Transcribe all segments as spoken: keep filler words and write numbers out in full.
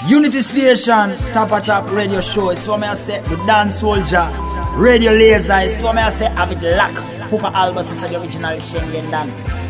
Unity Station, top of top radio show. It's what I say, the dance soldier, radio laser. It's what I say, avec lac. Pupa Albus, c'est the original Schengen Dan.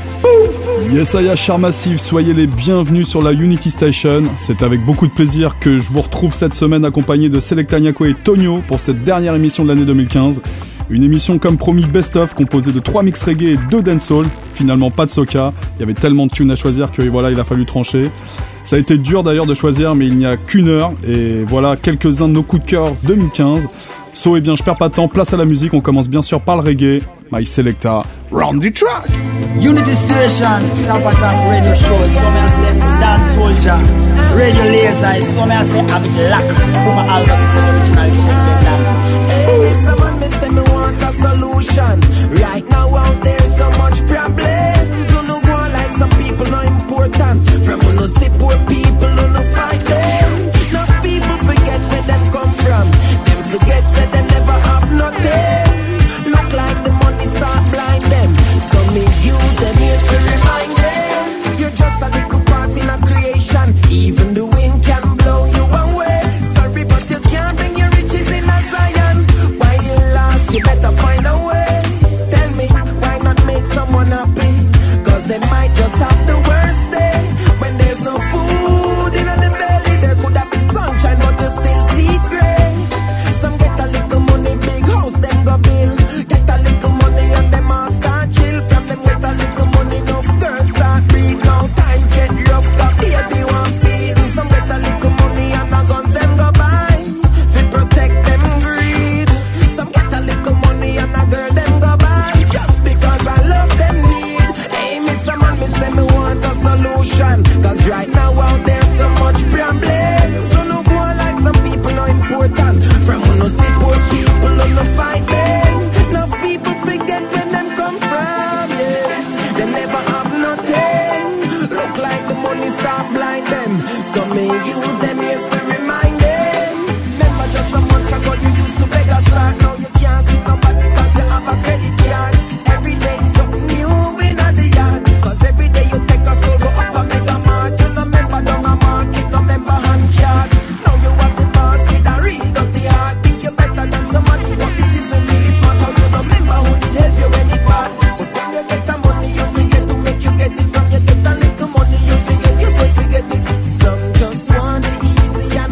Yes, Aya, chers massifs, soyez les bienvenus sur la Unity Station. C'est avec beaucoup de plaisir que je vous retrouve cette semaine accompagné de Selecta Nyako et Tonio pour cette dernière émission de l'année deux mille quinze. Une émission comme promis best-of composée de trois mix reggae et deux dancehall. Finalement pas de soca, il y avait tellement de tunes à choisir que voilà, il a fallu trancher. Ça a été dur d'ailleurs de choisir, mais il n'y a qu'une heure et voilà quelques-uns de nos coups de cœur deux mille quinze. So, eh bien, je perds pas de temps, place à la musique, on commence bien sûr par le reggae. My Selecta, round the track. Unity Station, top of top radio show. It's what I say, the dance soldier, radio laser. It's what I say, avec lac. Pupa Albus, c'est the original Schengen Dan. Someone me say me want a solution. Right now out there so much problems. You know go like some people not important. From who no see poor people who no fight them. No people forget where them come from. Them forget that they never have nothing. Look like the money start blind them. So me use them ears to remind them. You're just a little part in a creation. Even the wind can blow you away. Sorry but you can't bring your riches in a Zion. You better find a way. Tell me, why not make someone happy? Cause they might just have the worst day. When there's no food in the belly, there could have been sunshine, but you still see it gray. Some get a little money, big house, them go bill. Get a little money and them all start chill. From them get a little money, enough girls start breed. Now times get rough, cause baby want feed. Some get a little money and the guns them go buy. Fi protect them greed. Some get a little money and a girl them go by. Just because I love them need. Hey, me someone me say me want a solution. Cause right now out there so much problems. So no go like some people no important. From who no see poor people who no fight them. Enough people forget where them come from, yeah. They never have nothing. Look like the money start blind them. So me use them ears to remind them. Remember just some months ago you used to beg a start. Now you can't see nobody cause you have a credit card. Every day something new in the yard. Cause every day you take a stroll, go up a mega mart. You no member down a market, no member hand card. Now you have the boss with a real dirty heart. Think you better than somebody, but this isn't really smart. How you no member who need help you when it bad. But when you get the money, you forget to make you get it. From you get a little money, you forget, you sweat forget it. Some just want it easy and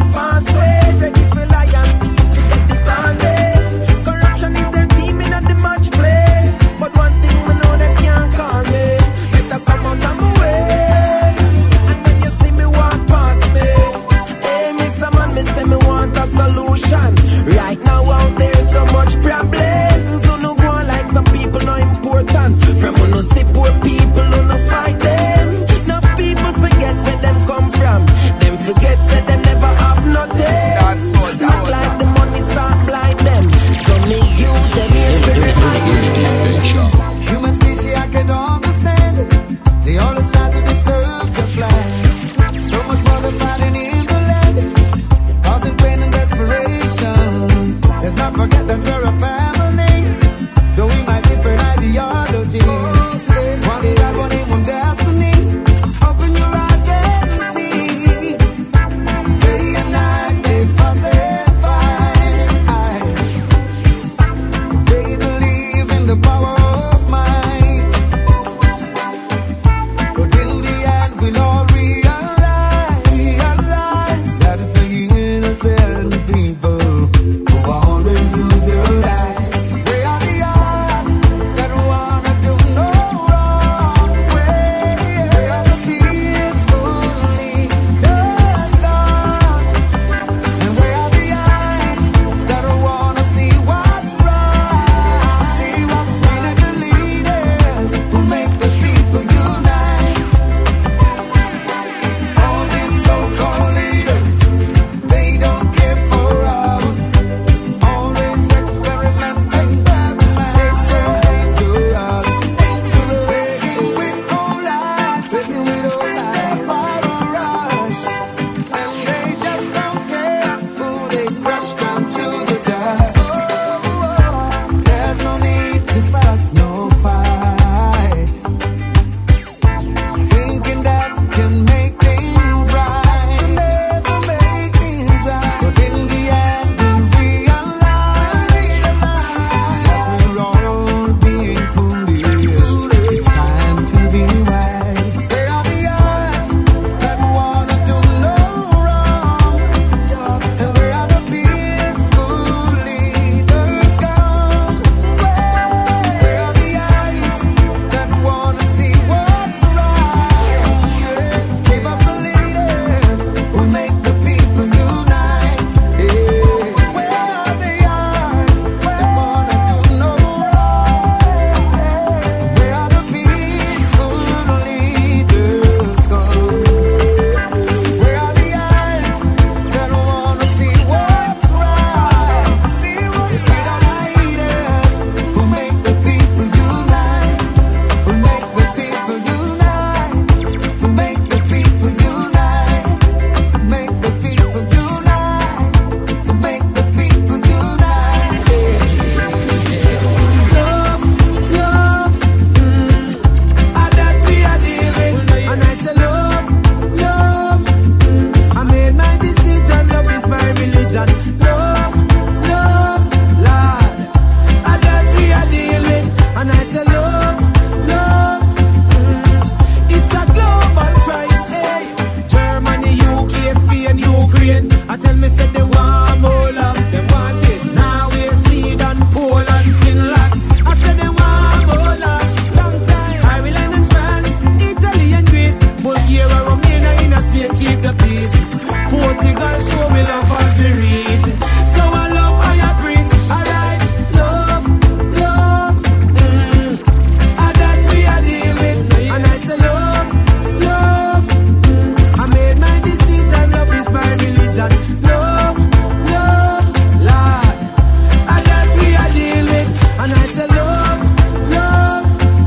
I tell me say they want more love, they want it. Now we're Sweden, Poland, Finland. I said they want more love, long time. Ireland and France, Italy and Greece, Bulgaria, Romania, in a Spain, keep the peace. Portugal, show me love as we reach. So I love how you preach, alright. Love, love, mm. And that we are dealing with. And I say love, love, mm. I made my decision, love is my religion. Love, love, Lord. And that we are dealing with. And I say love, love,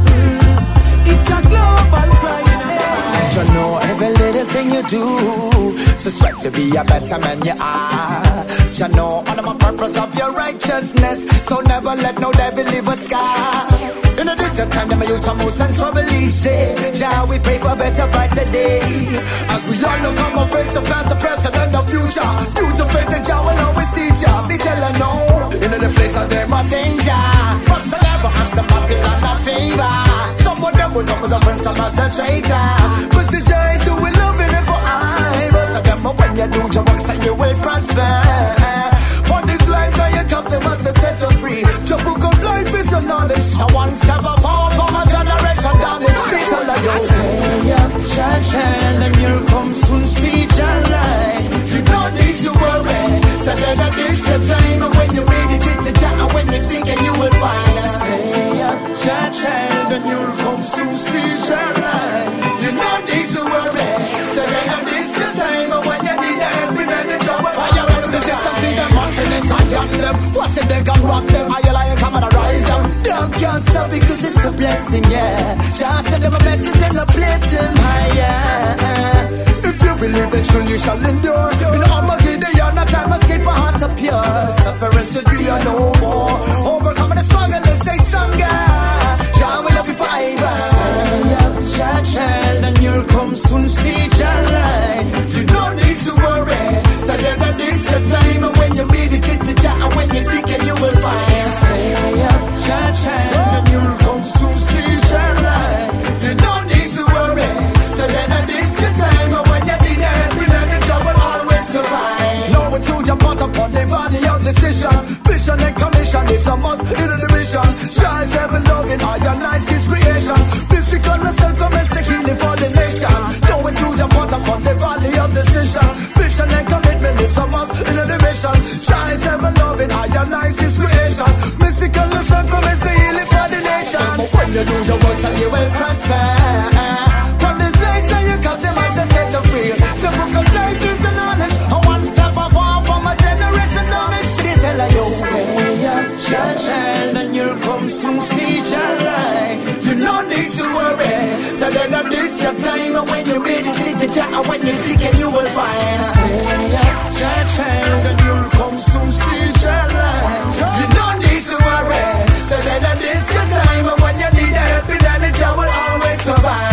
mm. It's a global cry. You know every little thing you do, so strive to be a better man you are. You know all of my purpose of your righteousness, so never let no devil leave a scar. You know this your time that my youth are most and trouble each day. Jah, we pray for better brighter day. As we all look on my face, the past, the present and the future. Use the faith that Jah will always teach ya. Be telling no, you know the place of them are danger. Must never ask them up in a favor. Some of them will come as a friend, some as a traitor. But the Jah is who will love it for I. Most of them, when you do your works, and you will prosper. On these lives, and you come to us to set you free. Your book of life is your knowledge. So one step forward from a generation down the street. All of you stay up, church, and you'll come soon see your light. You don't need to worry. So then at this time, when you meditate to Jah, and when you seek, and you will find us. Stay up, church, and you'll come soon see your light. You don't need to worry. So then at this time, when you need the help, and the trouble, fire up the system, see them marching inside on them. Watching them come run them, I like come and rise them. Them can't stop because it's a blessing, yeah. Just send them a message and uplift them higher. If you believe it, surely you shall endure. In Armageddon, you're not time, must keep our hearts up pure. Suffering should be a no more. Overcoming the struggle, let's stay stronger. Jah will love you forever. Stay up, Jah child, and you'll come soon see Jah light. You don't need to worry. So then at this time, when you meditate to Jah, and when you seek it, you will find. Stay up, Jah child, and you'll come soon see Jah light. You don't need to worry. So then at this time, when you need help, then the Jah will always provide. Now we choose your part upon the valley of decision. Vision and commission is a must in the division. Jah is ever loving, all your nice is creation. Physical and circumstantial healing for the nation. Now we choose your part upon the valley of decision. Vision and commitment is a must in the division. Jah is ever loving, all your nice is creation. Physical and circumstantial healing for the nation. When you do your works and you will prosper. From this place and you got them as a set of free. So book of life is a knowledge. A one step above from a generation knowledge. They tell you, stay up, church, and you'll come soon see Jah light. You don't need to worry. So then at this your time, and when you meditate to Jah, and when you seek it, you will find. Stay up, church, and you'll come soon see Jah light. You don't need to worry. So then at this your time, and when you need help, then the Jah will always provide.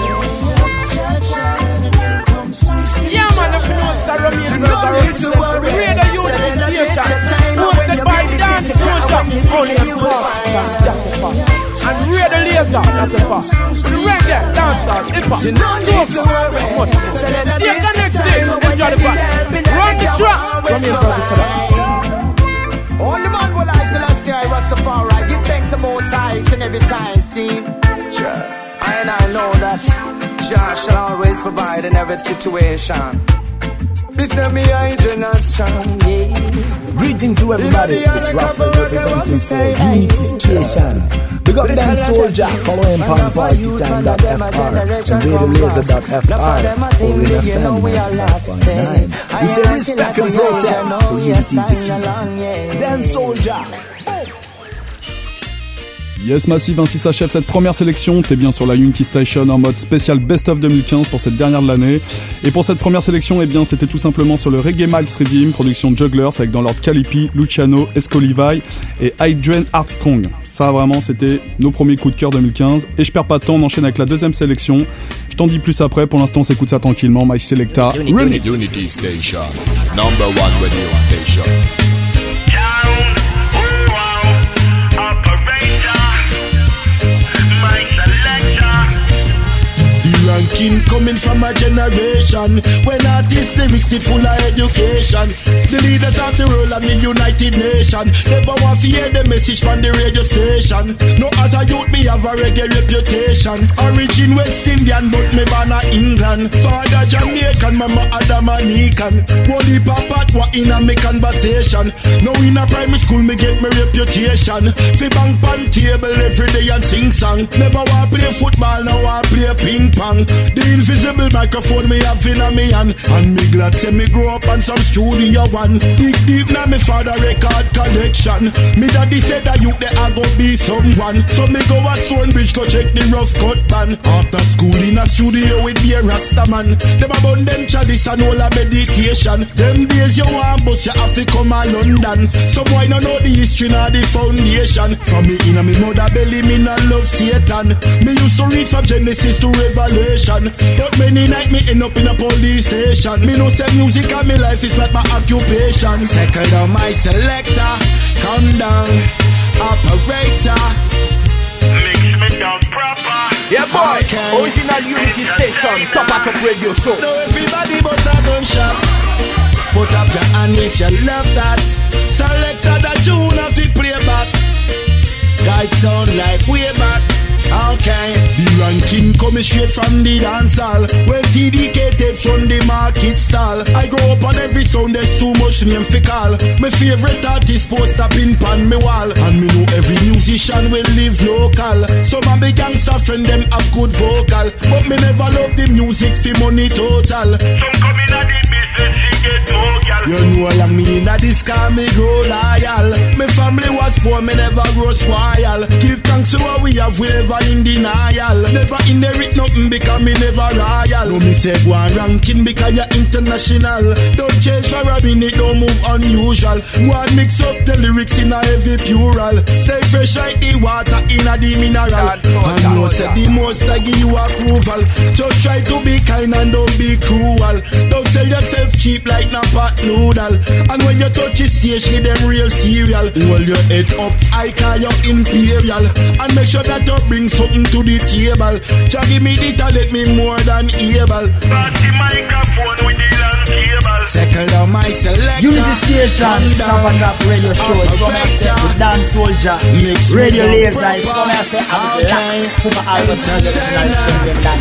Yeah, man, if you know Sarah Means You don't need to worry. Create a youth station hosted by Dan Soldier, only a podcast. And read the laser, that's a fact. Reggae, dancehall, hip-hop, You don't need to worry. yeah, the next day, enjoy the back. Run the track. From here, brother, to that. Only man will I still say I Rastafari. Give thanks the most high each and every time, see? Sure. And I know that Jah shall always provide in every situation. This is me, I do not strong, yeah. Greetings to everybody, it's Raphael representing for Unity Station. Big up Dan Soldier, follow him on party time dot f r and radio laser dot f r, Owen F M ninety-five point nine. We say respect and protect for Unity Station. Dan Soldier. Yes Massive, ainsi s'achève cette première sélection. T'es bien sur la Unity Station en mode spécial Best of deux mille quinze pour cette dernière de l'année. Et pour cette première sélection, eh bien c'était tout simplement sur le Reggae Miles Redeem, production Jugglers, avec dans l'ordre Calipi, Luciano, Escolivai et Adrian Armstrong. Ça vraiment c'était nos premiers coups de cœur deux mille quinze. Et je perds pas de temps, on enchaîne avec la deuxième sélection. Je t'en dis plus après, pour l'instant on s'écoute ça tranquillement. My Selecta, Remix. Unity Station, number one radio station. ranking coming from a generation when artists lyrics it full of education. The leaders of the world and the United Nations never want to hear the message from the radio station. No, as a youth me have a reggae reputation. Origin West Indian but me born a England. Father Jamaican, mama Adamanican. Holy papa what in a me conversation. Now in a primary school me get my reputation. Fi bang pan table every day and sing song. Never want play football, now want play ping pong. The invisible microphone me have in a me hand. And me glad say me grow up on some studio one. Deep deep now me father record collection. Me daddy said that you there I go be someone. So me go a Stonebridge go check the rough cut band. After school in a studio with be a Rasta man. Them a bun them chalice and all a meditation. Them days you want bus you have to come a London. So boy no know the history nor the foundation. From me in a me mother belly me not love Satan. Me used to read from Genesis to Revelation. But many night me end up in a police station. Me no say music and me life is not my occupation. Second on my selector, calm down, operator. Mix me down proper. Yeah boy, Okay. original Unity Station, top at top radio show. Now everybody but a gunshot. Put up your hand if you love that. Selector the tune of the playback. Guide sound like way back. Okay. The ranking coming straight from the dance hall. When T D K tapes on the market stall. I grow up on every sound, there's too much name fi call. My favorite artist post up in pan me wall. And me know every musician will live local. Some of the gangster friend them have good vocal. But me never love the music fi money total. Some come in at the business, she get more gal. You know I mean that this car me grow loyal. My family was poor, me never grow spoil. Give thanks to what we have, we never in denial. Never inherit nothing because me never royal. No me say go on ranking because you're international. Don't change for a minute, don't move unusual. Go and mix up the lyrics in a heavy plural. Stay fresh like the water in a the mineral. And no say the most I give you approval. Just try to be kind and don't be cruel. Don't sell yourself cheap like na pot noodle. And when you touch the stage, give them real cereal. Hold your head up, I call you imperial. And make sure that you bring something to the table. Just give me the talent, me more than able. Pass the microphone with the long cable. Circle down my selector. Unity Station, top and top radio show. It's what I say with Dan Soldier. Mix Radio me Laser. down It's what I say I'm Okay. black. Put my album to the original Dan.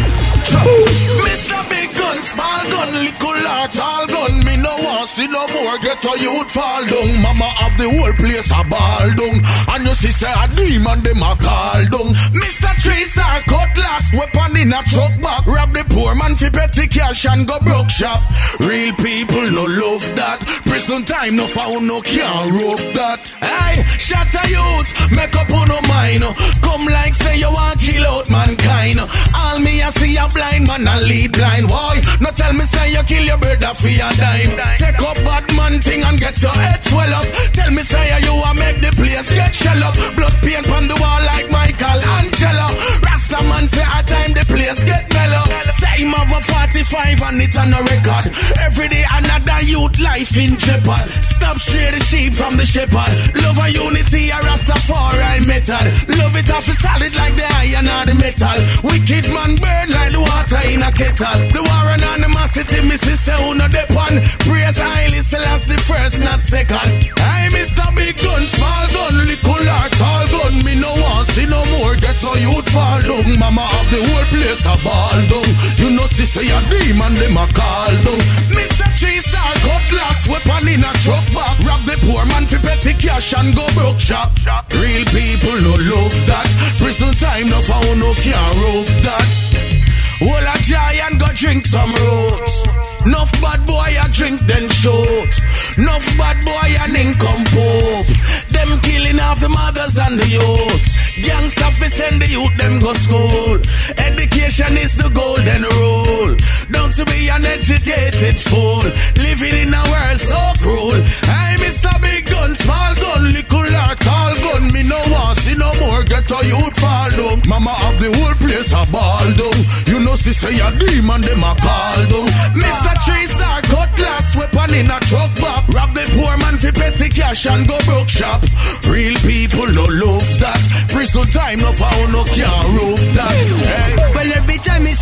Mister Big Gun, small gun, little heart, all gun. Me no want see no more get a youth fall down. Mama of the whole place a ball down. And you see say a demon them a call down. Mister Three Star Cutlass, weapon in a truck back. Rob the poor man fi petty cash and go broke shop. Real people no love that. Prison time no found no can't rope that. Hey, shut a youth, make up on no mind. Come like say you want kill out mankind. All me a see a blind man and lead blind. Why? No tell me say you kill your brother for your dime. Take up bad man thing and get your head swell up. Tell me say you a make the place get shell up. Blood paint on the wall like Michael Angelo. Rasta man say a time the place get mellow. Say him have a forty-five and it's on a record. Every day another youth life in jeopardy. Stop stray the sheep from the shepherd. Love and unity a Rastafari method. Love it off is solid like the iron or the metal. Wicked man burn like the water in a kettle. The war and animosity me see say who no depend. Praise highly Selassie first not second. I Mister Big Gun, small gun, little heart, tall gun. Me no want see no more get a youth fall down. Mama of the whole place a ball down. You know see say a demon them a call down. Mister Three Star Cutlass, weapon in a truck back. Rob the poor man fi petty cash and go broke shop. Real people no love that. Prison time no found no can't rope that. Whole a giant go drink some roots. Nuff bad boy a drink then shoot. Nuff bad boy an income pope. Them killing off the mothers and the youths. Gangsta fi send the youth them go school. Education is the golden rule. Don't to be an educated fool. Living in a world so cruel. I Mister Big Gun, small gun, little heart, tall gun. Me no want see no more get a youth fall down. Mama of the whole place a ball down. You know see say a demon them a call down. Mister Three Star Cutlass, weapon in a truck back. Rob the poor man fi petty cash and go broke shop. Real people no love that. Prison time no found no can't rope that. Hey. Well, every time it's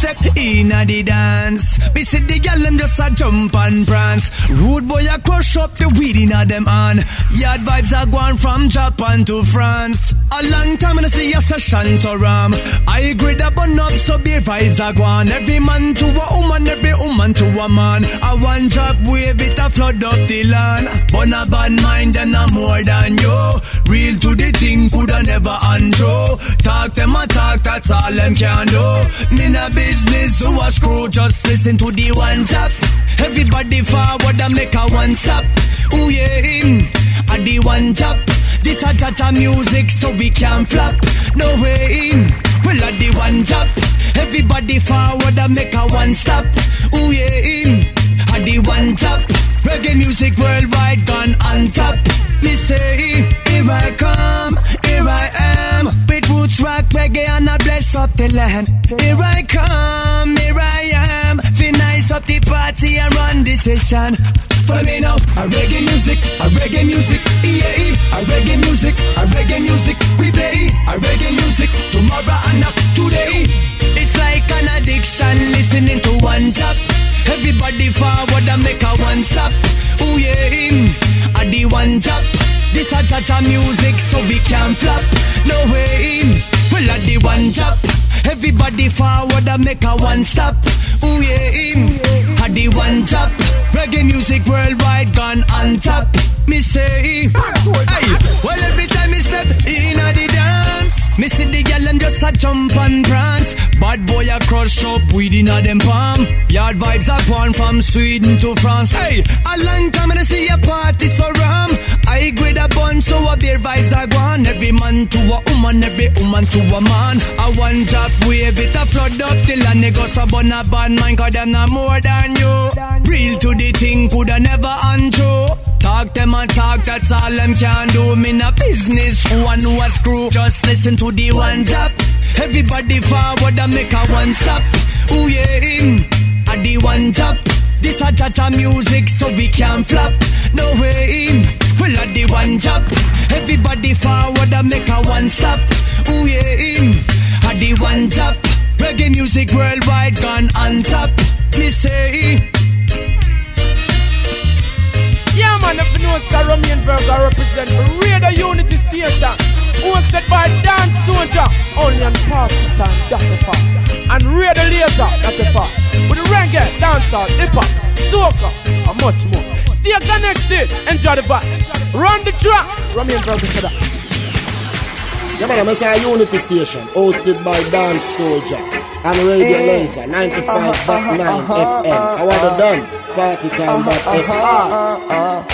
step in a the dance. Me see the gyal them just a jump and prance. Rude boy a crush up the weed in a them hand. Yard vibes are going from Japan to France. A long time and I see a session so ram. I agree that bun up so beer vibes are gone. Every man to a woman, every woman to a man. A one drop wave it a flood up the land. Bun a bad mind them no more than you. Real to the thing coulda never undo. Talk them a talk, that's all them can do. Me na business who a screw, just listen to the one tap. Everybody forward and make a one stop. Ooh yeah, him a the one tap. This a cha-cha music so we can flop. No way, him well a the one tap. Everybody forward and make a one stop. Ooh yeah, him a the one tap. Reggae music worldwide gone on top. Me say, here I come, here I am. With roots rock reggae and I bless up the land. Here I come, here I am. Feel nice up the party and run the session. Follow me now, a reggae music, a reggae music, yeah, a reggae music, a reggae music. We play a reggae music tomorrow and not today. It's like an addiction, listening to one job. Everybody forward and make a one stop. Ooh yeah, him a the one job. This a cha-cha music so we can flop. No way, him well a the one job. Everybody forward and make a one stop. Ooh yeah, him a the one job. Reggae music worldwide gone on top. Me say, hey, well every time me step in a the dance, me see the gyal them just a jump and prance. Bad boy a crush up weed inna them palm. Yard vibes are gone from Sweden to France. Hey, a long time and I see a party so ram. I grade a bun so a beer vibes are gone. Every man to a woman, every woman to a man. A one drop wave it a flood up till a nigga so bun a bad mind, cause them not more than you. Real to the thing coulda never untrue. Talk them and talk, that's all them can do. Me na business, who a know a screw. Just listen to the one job. Everybody forward and make a one stop. Ooh yeah, him a the one job. This a cha-cha music so we can flop. No way, him well a the one job. Everybody forward and make a one stop. Ooh yeah, him a the one job. Reggae music worldwide gone on top. Me say, yeah man, if you know Sir Romienberger represent Radio Unity Station, hosted by Dan Soldier, only on party time, that's a fact. And Radio Laser, that's a fact. With the reggae, dancehall, hip-hop, soca, and much more. Stay connected, enjoy the vibe. Run the track, Romienberger said that. Yeah man, I'm saying Unity Station, hosted by Dan Soldier and Radio Laser, ninety-five point nine F M. I want it done. Party time dot F R.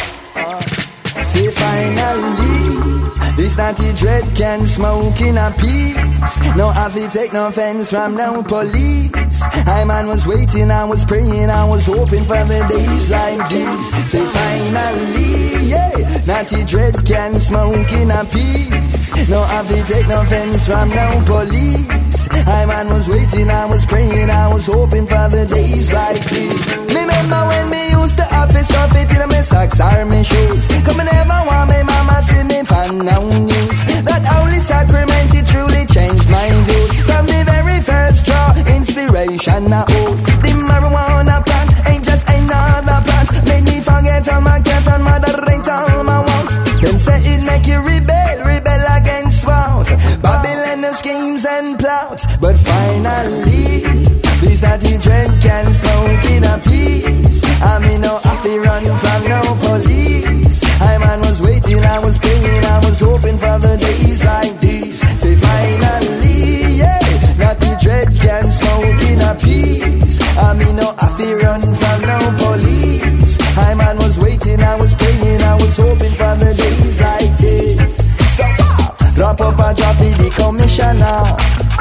Say finally, this natty dread can smoke in a peace. No have to take no offense from no police. I man was waiting, I was praying, I was hoping for the days like this. Say finally, yeah, natty dread can smoke in a peace. No have to take no offense from no police. I man was waiting, I was praying, I was hoping for the days like this. Remember when me used to have this stuff it in my socks or my shoes. Come and never want my mama see me pan now news. That holy sacrament it truly changed my views. From the very first draw, inspiration I owe. The marijuana plant ain't just another plant. Made me forget all my cats and moderate all my wants. Them say it make you rebel, rebel against what? Babylon schemes and plots. But finally, this natty dread can smoke in a peace. I mean no have to run from no police. I man was waiting, I was praying, I was hoping for the days like these. Say finally, yeah, natty dread can smoke in a peace. I mean no have to run from no police. I man was waiting, I was praying, I was hoping for the days like this. So uh, drop up a drop in the commissioner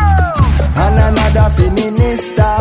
and another for minister.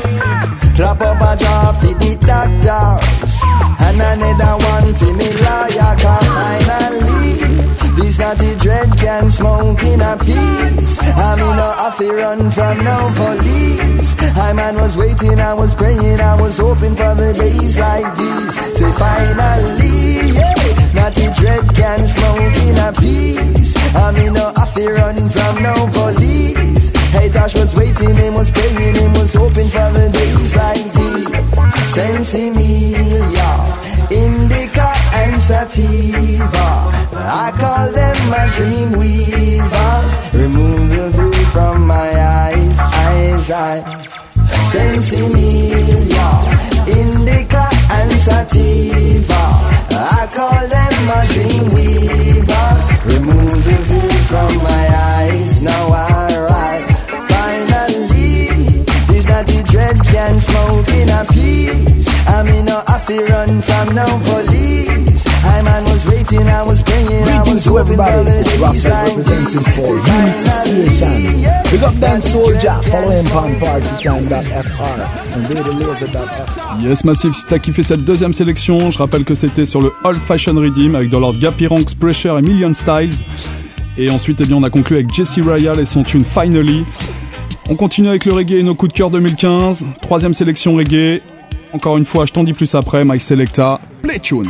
Drop up a drop for the doctors and another one for me lawyer. Cause finally, this natty dread can smoke in a peace. I mean no have to run from no police. I man was waiting, I was praying, I was hoping for the days like these. Say finally, yeah, natty dread can smoke in a peace. I mean no have to run from no police. Hey, Tosh was waiting, he was praying, he was hoping for the days like these. Sensimilia, Indica and Sativa, I call them my dream weavers. Remove the veil from my eyes, eyes, eyes. Sensimilia, Indica and Sativa, I call them my dream weavers. Remove the veil from my eyes, now I rise. Finally, this not the dread can smoke in a peace. I mean no have to run from no police. I man was waiting, I was praying, I was hoping for the days like these. Unity Station. Big up Dan Soldier, follow him on partytime dot f r and radio laser dot f r. Yes Massive, si t'as kiffé cette deuxième sélection, je rappelle que c'était sur le Old Fashion Redeem avec de l'ordre Gappy Ranks, Pressure et Million Styles. Et ensuite, eh bien, on a conclu avec Jesse Royal et son tune Finally. On continue avec le reggae et nos coups de cœur deux mille quinze. Troisième sélection reggae. Encore une fois, je t'en dis plus après. Mike Selecta, play tune.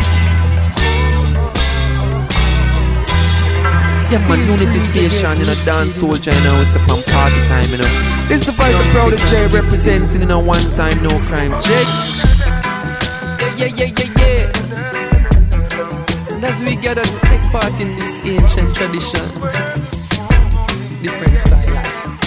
Yeah, man, Unity Station, you know, dance soldier, you know, it's upon party time, you know. This is the voice of Proud J representing, you know, one time, no crime, Jake. Yeah, yeah, yeah, yeah, yeah. And as we gather to take part in this ancient tradition, different style.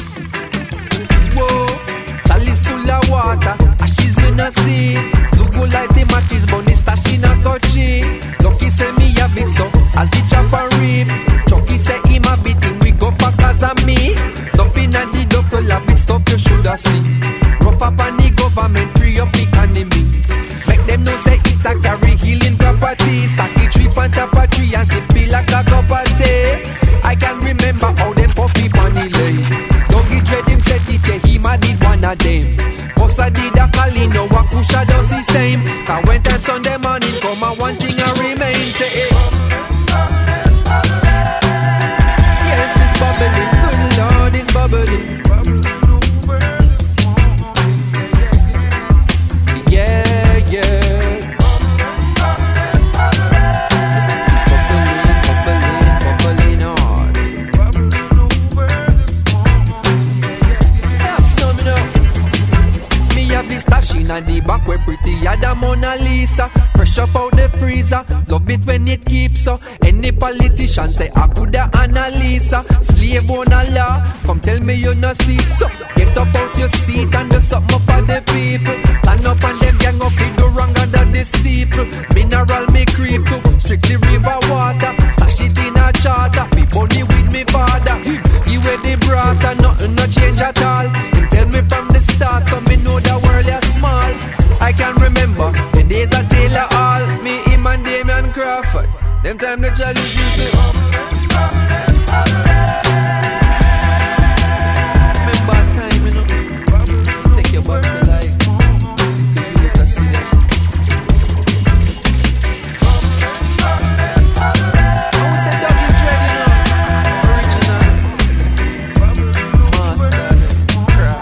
Whoa, chalice full of water, ashes in the sea. Zugu light the matches, bunny stash in a touchy. Lucky say me a bit so, as the chop and rip. Chucky say him a beating, we go for cause of me. Nothing a the double a bit stuff you shoulda see. Rough up on the government, free up the economy. Make them know say it's a carry healing property. Stack the tree on top of tree and sip it like a cup of tea. I can remember how them puppy bunny lay. Doggy dread him set it, yeah, him a did one of them. Bossa did a calling, no Wakusha does the same. Cause when time Sunday morning come and one thing a remain, say hey. Bubbling, good Lord, it's bubbling. Yeah, yeah. Bubbling, bubbling, bubbling hard. Have some, you know. Me have this stashing on the back where pretty as the Mona Lisa. Fresh up out the freezer, love it when it keeps up. Any politician say I coulda Annalisa. Slave on a law, come tell me you no see it. So get up out your seat and do something up on the people. Stand up and them gang up, it do wrong under the steeple. Mineral me creep to strictly river water. Stash it in a charter, me bunny with me father. He wear the brought and nothing no change at all. Him tell me from the start, so me know the world is small. I can remember the days of Taylor Hall, me, him and Damian Crawford. Them time the challenge you say remember time, you know. Take your back to life. You let us see that. I was a doggy dread, you know. Original master, let's cry.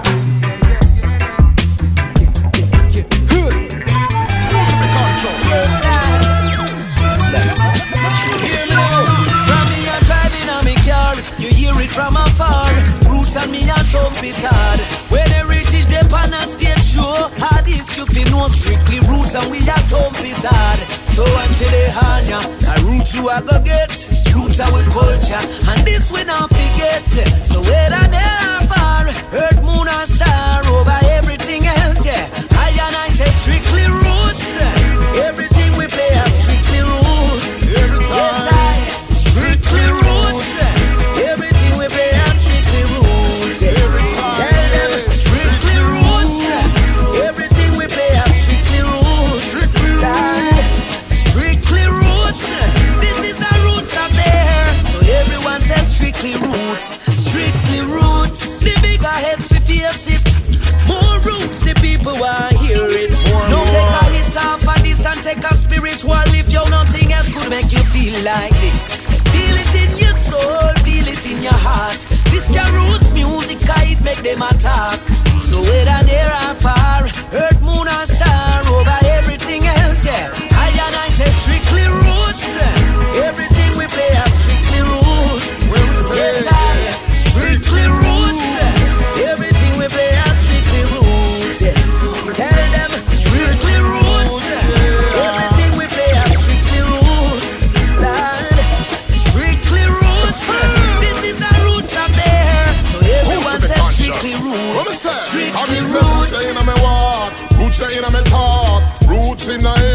From afar, roots and me a thump it hard. When the British dip on a stage show, hard is you fi know strictly roots and we a thump it hard. So until they hanya, a roots you a go get. Roots are with culture, and this we not forget. So whether near or far, earth, moon or star, over everything else, yeah. I and I say strictly roots. Everything we play are strictly roots. Every time. Yes, I, strictly roots. Everything we play are strictly roots. Every time. Tell them strictly roots. Everything we play are strictly roots. Strictly roots. Strictly roots. This is a roots up there. So everyone says strictly roots. Strictly roots. The bigger heads we face it. More roots the people want to hear it. No take a hit off of this and take a spiritual lift. Yo, nothing else could make you feel like this. Feel it in your soul, feel it in your heart. This your roots music, it make them attack. So whether near or far, earth, moon or star, over everything else, yeah. I and I say strictly roots. Everything we play are strictly roots. Yes, I, strictly roots.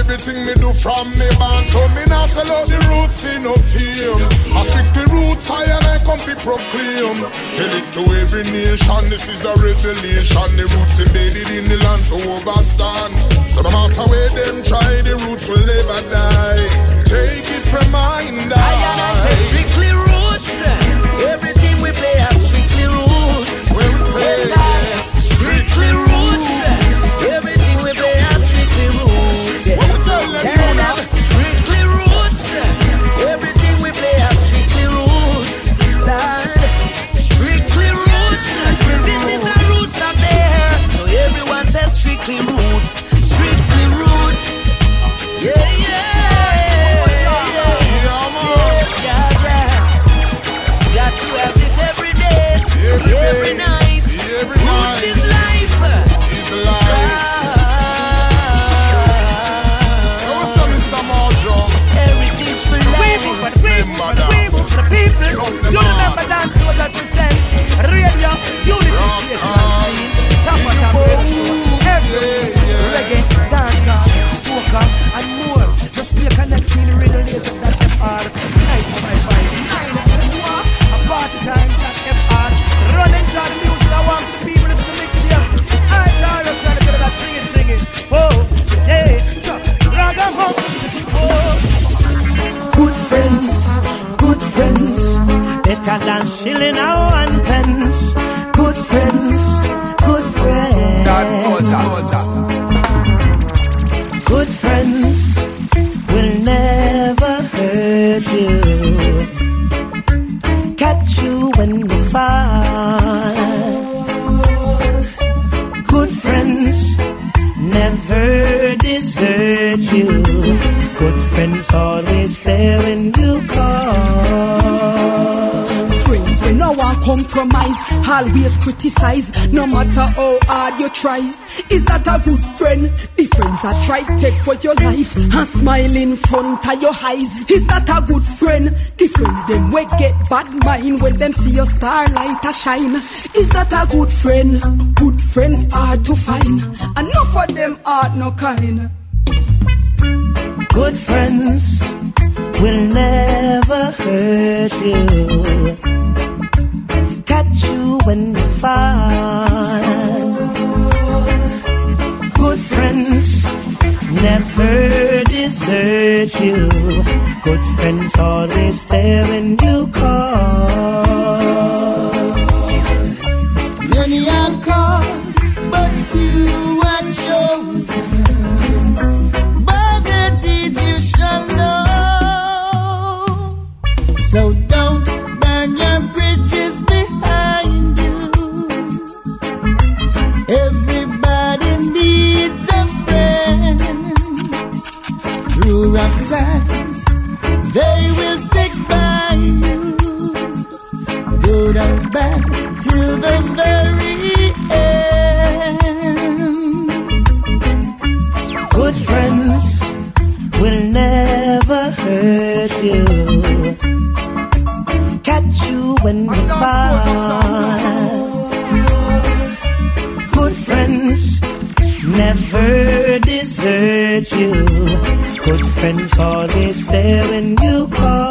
everything me do from me born. So me now sell out the roots in no fame. I stick the roots high and I come to proclaim. Tell it to every nation, this is a revelation. The roots embedded in the land to overstand. So no matter where them try, the roots will never die. Take it from mind. I, I say strictly roots. Everything we play has strictly roots. When we say yeah. Strictly roots. Everything we play has strictly roots. Yeah. What we tell them, you know? Strictly roots. Everything we play has strictly roots. Lord, strictly roots. This is the roots up there. So everyone says strictly roots. Strictly roots. Yeah, yeah. Every, every night, every roots night. Is life. Is life. What's up, Mister Marjo? Heritage for life. For the people, for the people, for the people. You remember that show that presents Radio Unity Station. Top of top radio. Every reggae, dancehall, soca, and more. Just be a connection in the radio days of that F R. nine five five nine a party time at F R. Running to the music, I want the people listen to mix here. I tell you, trying to get that singing, singing. Oh, yeah, raga home. Oh, good friends, good friends, better than shilling or one pence. Good friends, good friends. Good friends will never hurt you. Catch you when you fall. Good friends never desert you. Good friends always there when you call. Friends when no one compromise, always criticize, no matter how hard you try. Is that a good friend? The friends that try to take for your life and smile in front of your eyes. Is that a good friend? The friends them we get bad mind when them see your starlight a shine. Is that a good friend? Good friends are to find, and not for them are no kind. Good friends will never hurt you. Catch you when you fall. Good friends never desert you. Good friends always there when you call. Many are called, but few are chosen. By the deeds you shall know. So don't burn your bridges behind you. Everybody needs a friend. Through rough times, they will stick by you. Good and bad, till the very end. Good friends will never hurt you. Catch you when you fall. Good friends never desert you. Good friends always there when you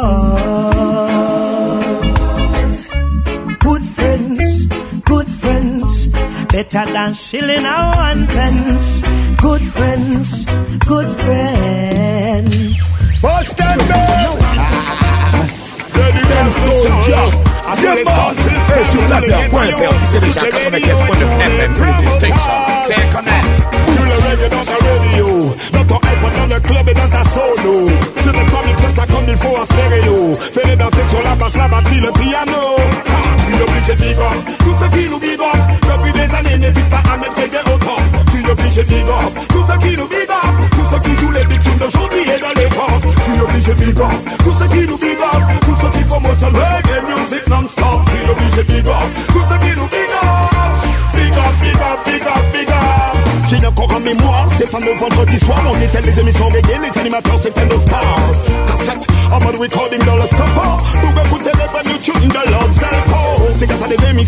call. Good friends, good friends, better than shilling or one pence. Good friends, good friends. Bust them down! Dirty them soldier! Yes, man! Et sur la terre, point F R, tu sais déjà quatre-vingt-quinze point neuf F M, Distinction. C'est connect. Tu le reggae dans ta radio, dans ton iPod, dans le club et dans ta solo. Tu ne communiques que ça comme il faut en stéréo. Fais-les danser sur la basse, la batterie, le piano. Je suis obligé de big up tous ceux qui nous big up. Depuis des années, n'hésite pas à mettre des au top. Je suis obligé de big up tous ceux qui nous big up. Tous ceux qui jouent les big tunes d'aujourd'hui et de l'époque. Je suis obligé de big up tous ceux qui nous big up. Tous ceux qui promotent le reggae music non-stop. Je suis obligé de big up tous ceux qui nous big up. Big up, big up, big up, big up. J'ai encore en mémoire, ces fameux vendredis soirs. On était les émissions reggae, les animateurs c'était nos stars. Cassette, en mode recording dans le stopper. Pour écouter les bonnes tunes de Lord Zelko. C'est grâce à des émissions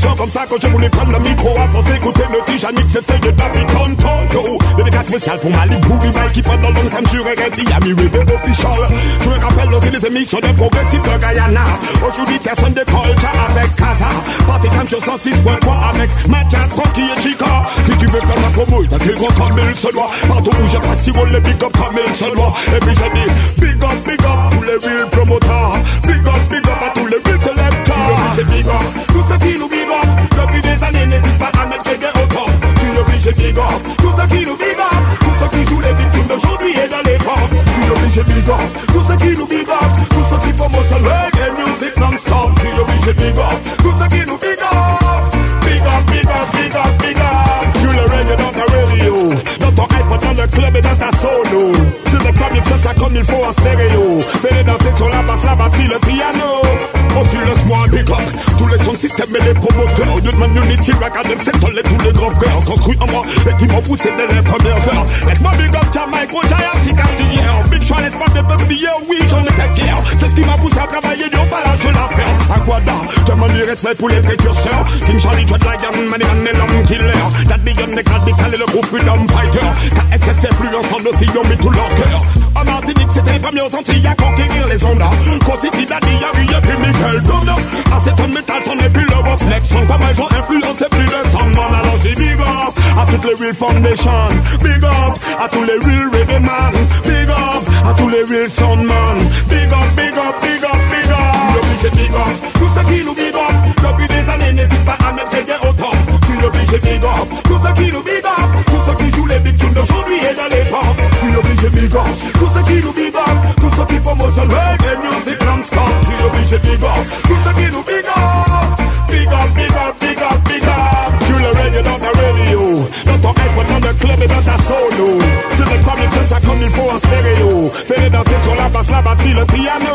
l'émission comme ça quand je voulais prendre le micro avant d'écouter le tige Annick fait feuille de David Tonton. Yo, dédicace spéciale pour Malik Bouribaï qui prend dans le long time sur R S I à mi Rebel Official. Je me rappelle aussi les émissions de progressifs de Guyana. Aujourd'hui, personne de culture avec Kaza. Party time sur cent six point trois avec Mathias, Rocky et Chica. Si tu veux faire ta promo, t'as que gros comme il se doit. Partout où j'ai pas si on les big up comme il se doit. Et puis j'ai dit, big up, big up, tous les real promoteurs. Big up, big up à tous les real selectors. J'ai big up, tous ceux qui nous big up. Depuis des années, n'hésite pas à mettre des autant. Tu l'oblige big up, tous ceux qui nous big up. Tous ceux qui jouent les victimes d'aujourd'hui et dans l'époque. Tu l'oblige big up, tous ceux qui nous big up. Tous ceux qui promotent le reggae music non-stop. Tu l'oblige big up, tous ceux qui nous big up. Big up, big up, big up, big up. Tu le reggae dans ta radio, dans ton iPod, dans le club et dans ta solo. Sur le club, il fait ça comme il faut en stéréo. Fais-les danser sur la basse, la batterie, le piano. Oh, tu laisses-moi un big up. Tous les sons systèmes et les promoteurs. Youthman Unity, Ragazine, c'est les tous les grands frères. Construit en moi et qui m'ont poussé dès les premières heures. Laisse-moi big up, Jamaica, Giant, Tika, d'hier. Big Sean, laisse-moi te publier, oui, j'en étais fier. C'est ce qui m'a poussé à travailler, non pas là, je l'affaire. Aguada, je m'en dis respect pour les précurseurs. King Charlie, Dread Lion, Manigan et l'homme killer. That Beyond, les Radical et le groupe Freedom Fighter. K S S F, plus ensemble aussi, ils ont mis tout leur cœur. En Martinique, c'était les premiers aux Antilles à conquérir les ondes. City, Daddy, Yari, et puis Michael Dona. Acéton Metal, son et puis le Reflex. Son pas mal, sont influencés plus de cent man. Alors j'ai big up à toutes les real foundations. Big up à tous les real reggae man. Big up à tous les real soundman. Big up, big up, big up, big up. Tu l'oblige big up, tous ceux qui nous big up. Depuis des années, n'hésite pas à mettre des autant. Tu l'oblige big up, tous ceux qui nous big up. Tous ceux qui jouent les big tunes d'aujourd'hui et dans l'époque. Tu l'oblige big up, tous ceux qui nous big up. Tous ceux qui promotent le reggae music non-stop. Tu l'oblige big up, tous ceux qui nous big up. Big up, big up, big up, big up. Tu le radio dans ta radio, dans ton iPod, dans le club et dans ta solo. Sur le club, il fait ça comme il faut en stéréo. Fais-les danser sur la basse, la batterie, le piano.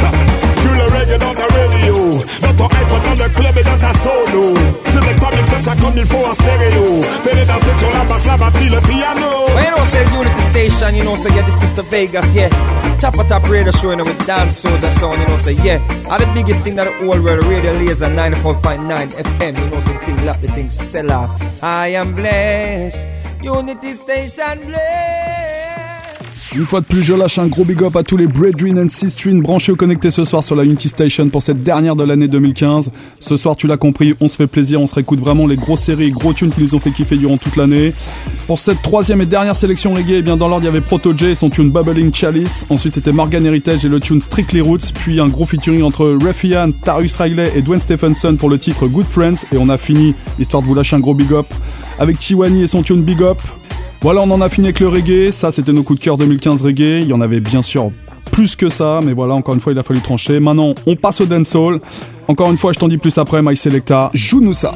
Tu le radio dans ta radio, dans ton iPod, dans le club et dans ta solo. Sur le club, il fait ça comme il faut en stéréo. Fais-les danser sur la basse, la batterie, le piano. Well, you know, say Unity Station, you know, say yeah, this Mister Vegas, yeah. Top of top radio show, you know, with dance soldier sound, you know, say yeah. And the biggest thing that the whole world, Radio Laser ninety-four point nine F M, you know, say the thing lock, the thing sell off. I am blessed, Unity Station blessed. Une fois de plus, je lâche un gros big up à tous les Brethren and Sistren branchés ou connectés ce soir sur la Unity Station pour cette dernière de l'année deux mille quinze. Ce soir, tu l'as compris, on se fait plaisir, on se réécoute vraiment les grosses séries et gros tunes qui nous ont fait kiffer durant toute l'année. Pour cette troisième et dernière sélection reggae, eh bien dans l'ordre, il y avait Proto J et son tune Bubbling Chalice. Ensuite, c'était Morgan Heritage et le tune Strictly Roots. Puis un gros featuring entre Ruffian, Tarus Riley et Dwayne Stephenson pour le titre Good Friends. Et on a fini, histoire de vous lâcher un gros big up, avec Tiwani et son tune Big Up. Voilà, on en a fini avec le reggae. Ça, c'était nos coups de cœur deux mille quinze reggae. Il y en avait bien sûr plus que ça, mais voilà, encore une fois, il a fallu trancher. Maintenant, on passe au dancehall. Encore une fois, je t'en dis plus après. My Selecta, joue-nous ça.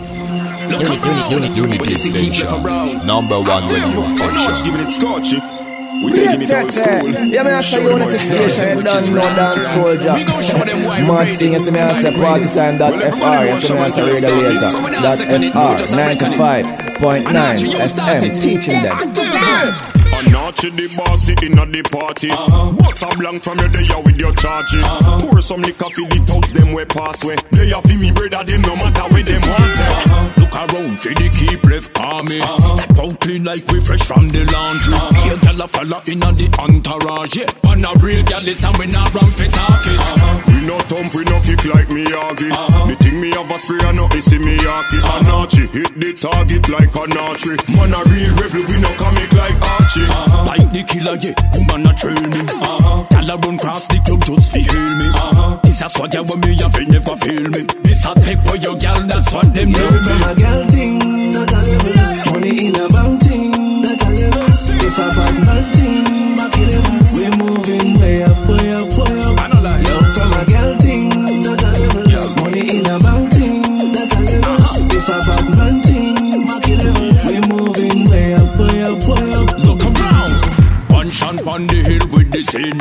Unity Station, number one radio station. We taking it old school. Yeah, man, I say Unity Station, you don't know dance soldier. Mad thing, you see me, I say party time dot F R, you see me, I say radio later dot F R, ninety-five point nine F M, teaching them. Naughty the bossy in at the party. Uh-huh. Bust a blank from your day with your charge. Uh-huh. Pour some liquor for the thugs them way pass way. They have for me brother them no matter where them want say. Uh-huh. Look around for the keep left army. Uh-huh. Step out clean like we fresh from the laundry. Uh-huh. Here gyal a fella in at the entourage. Yeah, man a real gyal is and we not run for talking. Uh-huh. We no thump, we no kick like Miyagi. Uh-huh. Me think me have a spray and no issy Miyagi. Uh-huh. Anachi hit the target like an archery. Man a real rebel, we no comic like Archie. Uh-huh. Like the killer, yeah, woman a trail me. Uh-huh. Tell her run cross the club just to heal me. Uh-huh. This a swagger when me have never feel me. This a take for your girl, that's what them know me. From a girl thing, that all of us. Money in a bank thing, that all of us. If a bad man thing, back in us. We moving way up, way up, way up. I know like yo. From a girl thing, that all of us. Yo. Money in a bank thing, that all of us. Uh-huh. If a bad man thing, back in us. We moving way up, way up, way up. Look around. One shot on the hill with the scenery. Uh-huh.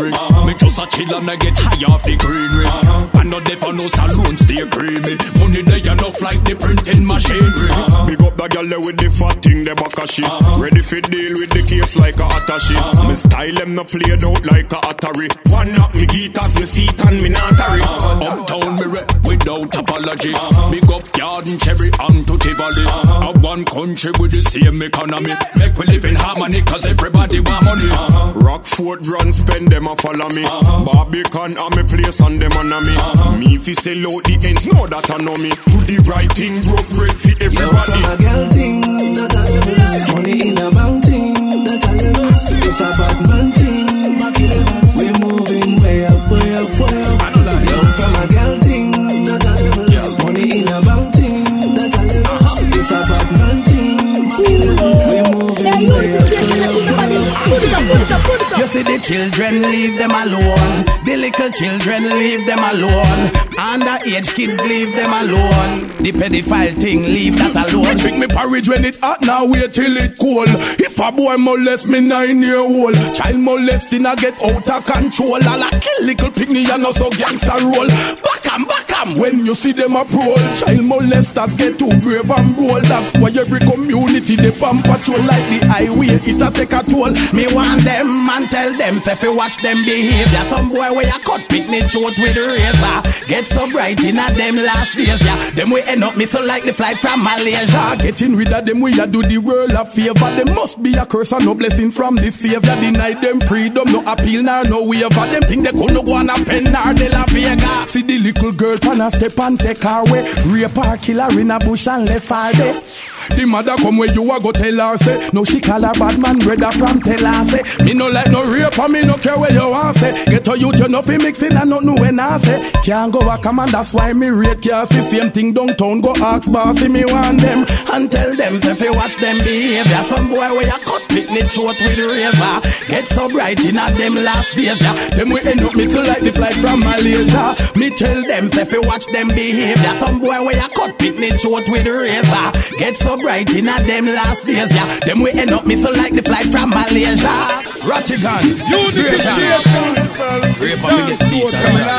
Me just a chill and I get high off the greenery. Uh-huh. And not there for no saloon, stay creamy. Money they enough like the printing machinery. Uh-huh. Big up the girl with the fat thing, the back of shit. Uh-huh. Ready for deal with the case like a attache. Uh-huh. Me style them no played out like a Atari. One up me guitars, me seat and me natari. Uh-huh. Uptown me rep without apology. Uh-huh. Big up Garden Cherry and Tutti Valley. Uh-huh. A one country with the same economy. Make we live in harmony cause everybody want money. Uh-huh. Rockford run spend them a follow me. Uh-huh. Barbican and me place on them on me. Uh-huh. Me fi sell out the ends, know that I know me. Do the right thing, broke bread for everybody. Yo, for a girl thing, that I levels. Money in a bank thing, that I levels. If a bad man thing, back in levels. We moving way up, way up, way up. Yo, from a girl thing, that I levels. Money in a bank thing, that I levels. Uh-huh. If a bad man thing, back in levels. We moving way up, way up, way up. Put it up, put it up, put it up. You see the children, leave them alone. The little children, leave them alone. Underage kids, leave them alone. The pedophile thing, leave that alone. Me drink me porridge when it hot, now wait till it cold. If a boy molest me nine year old, child molesting I get out of control. I'll kill little pygmy and also gangster roll. Back 'em, back 'em when you see them approach. Child molesters get too brave and bold. That's why every community they pump patrol like the highway. It a take a toll. Me want them and tell them if you watch them behavior. Some boy where you cut picnic short with a razor. Get so bright in a them last days, yeah. Them we end up me so like the flight from Malaysia. Getting rid of them we a do the world a favor. Them must be a curse and no blessing from the savior. Deny them freedom, no appeal nor no waiver. Them think they couldn't go on a pen nor de la Vega. See the little girl pan a step and take her way. Rape her, kill her in a bush and left her there. The mother come where you a go tell her say. No she call her bad man brother from tell her say. Me no like no rape and me no care where you want say. Get to youth you no fi mixing and not know when I say. Can't go a come and that's why me rate can't see same thing downtown. Go ask bossy me want them. And tell them if you watch them behavior. Some boy where you cut picnic short with a razor. Get so bright in a them last days, yeah. Them we end up me feel like the flight from Malaysia. Me tell them if you watch them behavior. Some boy where you cut picnic short with a razor. Get so bright in a them last days, yeah. Them we end up me so like the flight from Malaysia. Rattigan, you great channel. Great for me get seats.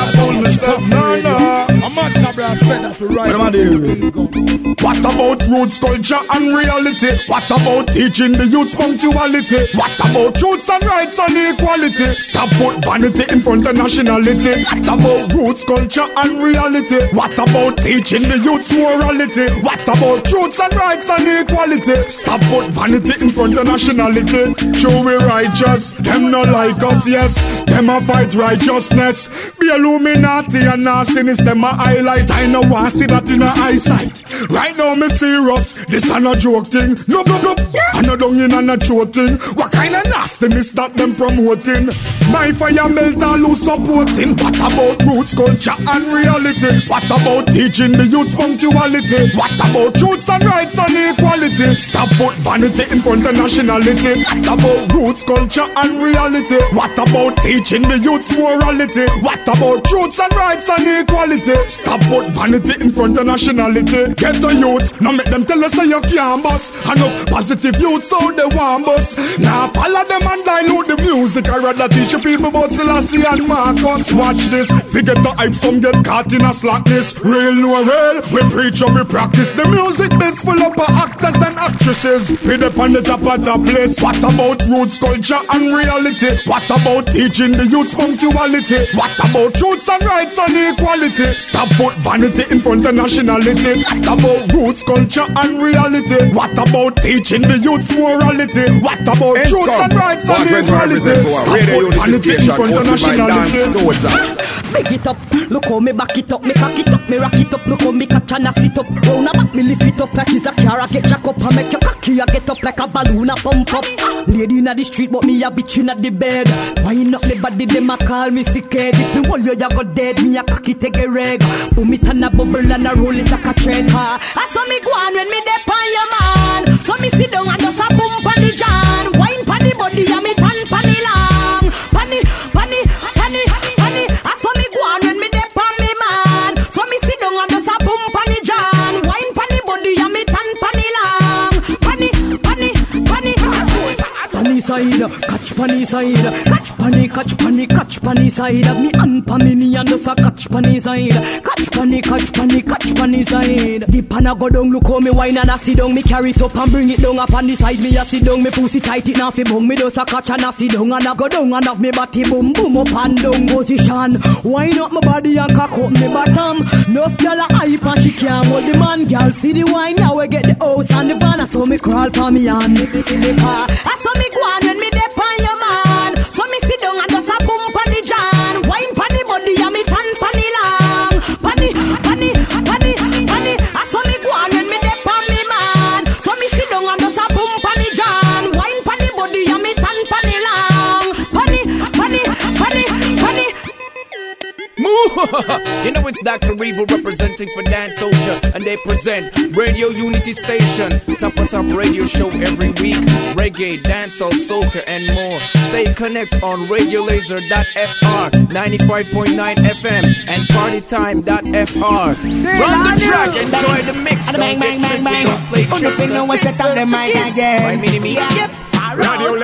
No, no. I'm not Cabra said that to right. What about roots, culture and reality? What about teaching the youth punctuality? What about truths and rights and equality? Stop put vanity in front of nationality. What about roots, culture and reality? What about teaching the youth morality? What about truths and rights and equality? Stop put vanity in front of nationality. Show we righteous, them not like us, yes. Them a fight righteousness. Be Illuminati and nastiness, them a highlight. I know want see that in a eyesight. Right now me serious, this a no joke thing. No, no, no, I no dung in and a throat thing. What kind of nastiness that them promoting? My fire melt and lose supporting. What about roots, culture and reality? What about teaching the youth punctuality? What about truths and rights and equality? Stop put vanity in front of nationality. What about roots, culture and reality? What about teaching the youth morality? What about truths and rights and equality? Stop put vanity in front of nationality. Get the youth, now make them tell us that you can't bust. Enough positive youth so they want bust. Now follow them and dilute the music. I rather teach people about Selassie and Marcus. Watch this, forget the hype, some get caught in a slackness. Real no real, we preach and we practice. The music biz full up of actors and actresses. Put up on the top of the place. What about roots, culture and reality? What about teaching the youth punctuality? What about truths and rights and equality? Stop put vanity in front of nationality. What about roots, culture and reality? What about teaching the youth morality? What about it's truths gone. And rights and equality? Stop put vanity in front of nationality. Big it up, look how me back it up, me cock it up, me rock it up, look how me catch and I sit up. Round a back me lift it up like it's a car, I get jack up and make your cocky I get up like a balloon a pump up. Lady inna the street but me a bitch inna the bed. Wind up me body them a call me sick head. If me hold you you go dead, me a cocky take a reg. Boom it and a bubble and a roll it like a train car. I saw me go on when me dep on your man. So me sit down and just a boom pan the John. Wine pan the body and me tan pan the long. Panny, panny, panny, panny. I saw me go on when me dep on me man. So me sit down and just a boom pan the John. Wine pan the body and me tan pan the long. Panny, panny, panny. Panny side, catch panny side, catch panny panny, catch panny, catch panny side. Have me hand panny, me and just a catch panny side. Catch panny, catch panny, catch panny side. The panna go down, look how me wine and I sit down. Me carry it up and bring it down up on the side. Me a sit down, me pussy tight it now fi bung. Me just a catch and I sit down and I go down and have me body boom boom up and down position. Wine up my body and cock up me bottom. Nuff gyal a hype and she can't hold the man. Gyal see the wine now we get the house and the van. I saw me crawl for me and me pick in the car. I saw me go on when me dep on your man. So me sit down and just a boom pon the John. Wine pon the body and me tan pon the long. Panny, panny, panny, panny. I saw me go on when me dep on me man. So me sit down and just a boom pon the John. Wine pon the body and me tan pon the long. Panny, panny, panny, panny. You know it's Doctor Evil representing for Dance Soldier, and they present Radio Unity Station, top of top radio show every week. Reggae, dancehall, soca, and more. Stay connected on radio laser dot f r, ninety-five point nine F M, and partytime dot f r. Run the track, enjoy the mix. Don't get tricked, we don't play tricks. Right, mini me? Radio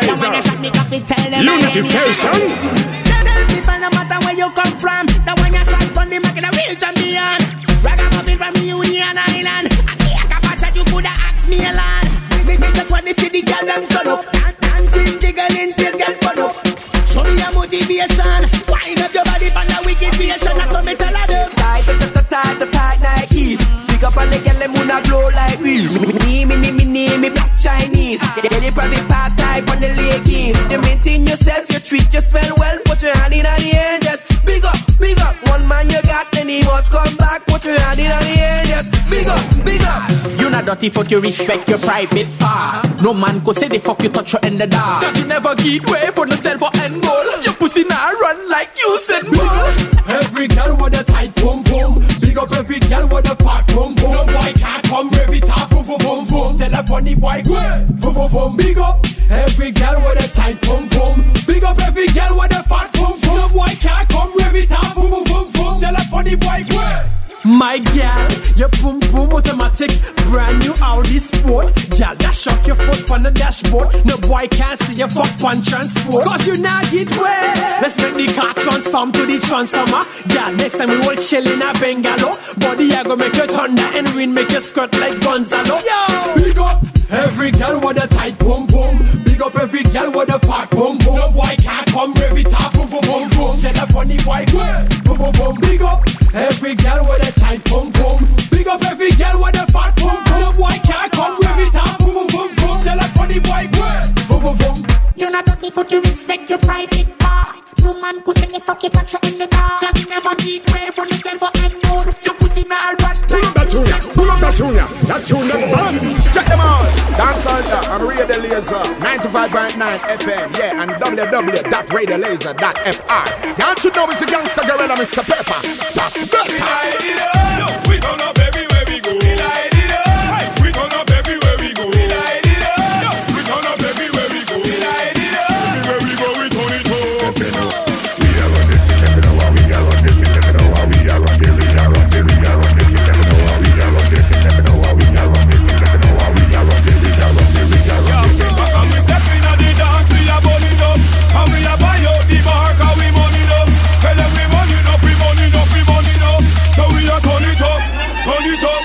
Laser Unity Station. People, no matter where you come from, the one you shot from the market, a real champion. Ragamuffin from Union Island, and the Akapasa you coulda asked me a lot. Me, me just want to see the girl them turn up, dancing, jiggling, till get put up. Show me a motivation, wind up your body for the wicked patient. That's what me tell her them. Tight, tight, tight, tight, tight Nikes. Pick up all the girl them wanna glow like wheels. Me, me, me, me, me, me, black Chinese. Girl you private part type on the leggings. You maintain yourself, you treat yourself well. Put your hand in the air, just big up, big up. One man you got, then he must come back. Put your hand in the air, just big up, big up. You not dirty foot, you respect your private part. No man go say the fuck you touch her in the dark. Cause you never give way for no self or end goal. Your pussy now run like you said, ball. Every girl with a tight boom boom. Big up every girl with a fat boom boom. No boy can't come every time, boom boom boom boom. Tell a funny boy, boom boom boom. Big up every girl with a tight boom boom. Big up every girl with a fat boom boom. No boy can't come every time, boom boom boom boom. Tell a funny boy, boom. My gal, your boom boom automatic, brand new Audi Sport. Gal, dash up your foot on the dashboard. No boy can't see your fuck on transport. Cause you not get wet. Let's make the car transform to the transformer. Gal, next time we all chill in a bungalow. Body I go make you thunder and wind make you squirt like Gonzalo. Yo! Big up every gal with a tight boom boom. Big up every gal with a fat boom boom. No boy can't come every time, boom boom boom boom. Tell a funny boy, boom boom boom. Big up every gal with a tight boom boom. Big up every girl with a fat boom boom. No boy can't come every time, boom boom boom boom. Tell a funny boy, boom boom boom. You're not dirty foot, you respect your private part. No man could say you fuck you touch her in the dark. Cause you never need way from yourself or end mode. Your pussy now run. Pull up that tune, pull up that tune, that tune them bad. Check them out. Dance Soldier and Radio Laser, ninety-five point nine F M, yeah, and w w w dot radio laser dot f r. Y'all should know it's a gangster gorilla, Mister Pepper. That's better. We turn up everywhere we go. We turn up everywhere we go. We turn up everywhere we go. Everywhere we go, we turn it up. We are on this, we are on this, we are on this, we are on this, we are on this, we are on this, we are on this, we are on this, we are on this, we are on this, we are on this, we are on this, we are on this. And we step in at the dance, we are burning up, and we are buy out the bar, cause we money up. Tell them we money up, we money up, we money up. So we are turn it up, turn it up.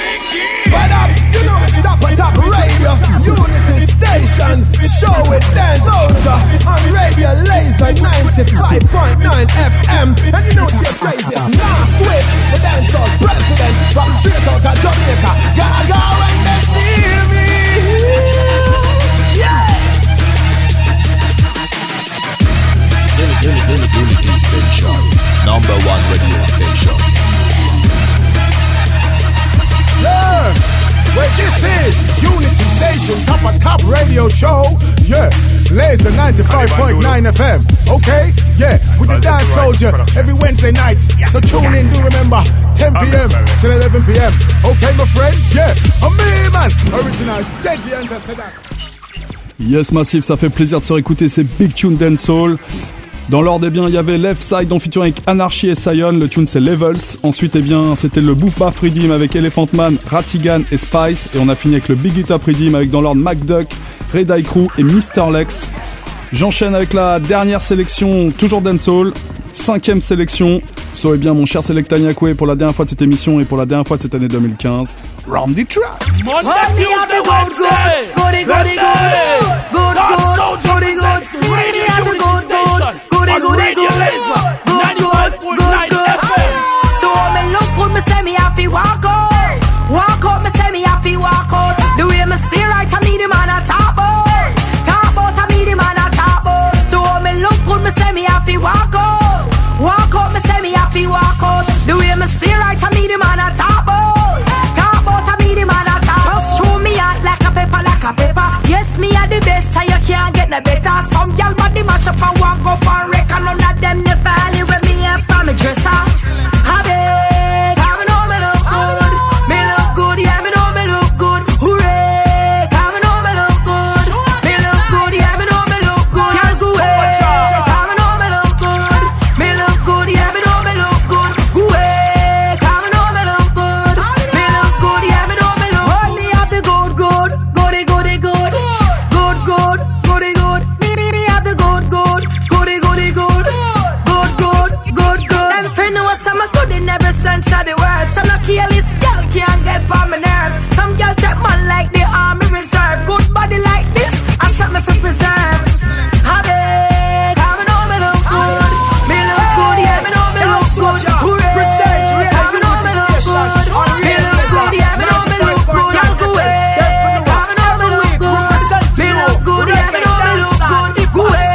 But up, you know it's top of top radio, Unity Station, show it Dance Soldier on Radio Laser ninety-five point nine F M. And you know it's your craziest last switch, the dancehall president from straight out of Jamaica. Gotta go when they see me. Yeah. Unity Station, number one radio station. Yeah, well this is Unity Station, top of top radio show. Yeah, Laser ninety-five point nine F M. Okay, yeah, with the Dance Soldier every Wednesday night. So tune in, do remember, ten p.m. till eleven p.m. Okay, my friend, yeah, a me man, original Deadly Intercept. Yes Massive, ça fait plaisir de se réécouter ces Big Tune Dancehall. Dans l'ordre, eh bien, il y avait Left Side en featuring avec Anarchy et Sion, le tune c'est Levels. Ensuite, eh bien, c'était le Bouffe Baff Redeem avec Elephant Man, Ratigan et Spice. Et on a fini avec le Big It Up Redeem avec dans l'ordre MacDuck, Red Eye Crew et Mister Lex. J'enchaîne avec la dernière sélection, toujours dancehall, cinquième sélection. Soyez bien mon cher Selecta Nyakwe pour la dernière fois de cette émission et pour la dernière fois de cette année deux mille quinze. Round the track. Monday, Tuesday, Wednesday. Goody, goody, good. Good, good. Goody, good. Goody, have the good, good. Goody, goody, good. Good, good. Good, good. So me look good, me say me happy walk out. Walk out, me say me happy walk out. The way me stay right, I meet him on a top boat. Top boat, I meet him on a top boat. So me look good, me say me happy walk out. Walk out, me say me happy walk out. The way me stay right, I meet him on a top boat. Top boat, I meet him on a top boat. Just show me out like a pepper, like a pepper. Yes, me are the best, so you can't get no better. Some girl body mash up and walk up and wreck, and none of them never only when me have from a dresser. I beg, I know me look good. Me look good, yeah, me know me look good. Hooray, I know me look good. Me look good, yeah, me know me look good. Girl, go away, I know me look good. Me look good, yeah, me know me look good. Go away, I know me look good. Me look good, yeah, me know me look good. Me have the good, good, goody, goody, good. Good, good, goody, good. Me, me, me have the good, good, goody, goody, good. Good, good, good, good. Them friend know some are good in every sense of the word. Some not careless girl can't get on my nerves. Some girl take man like the army reserve. Good body like this, I set me for preserve. I beg, I know me look good. Me look good, yeah, me know me look good. Hooray, I know me look good. Me look good, yeah, me know me look good. Girl, go away, I know me look good. Me look good, yeah, me know me look good. Go away,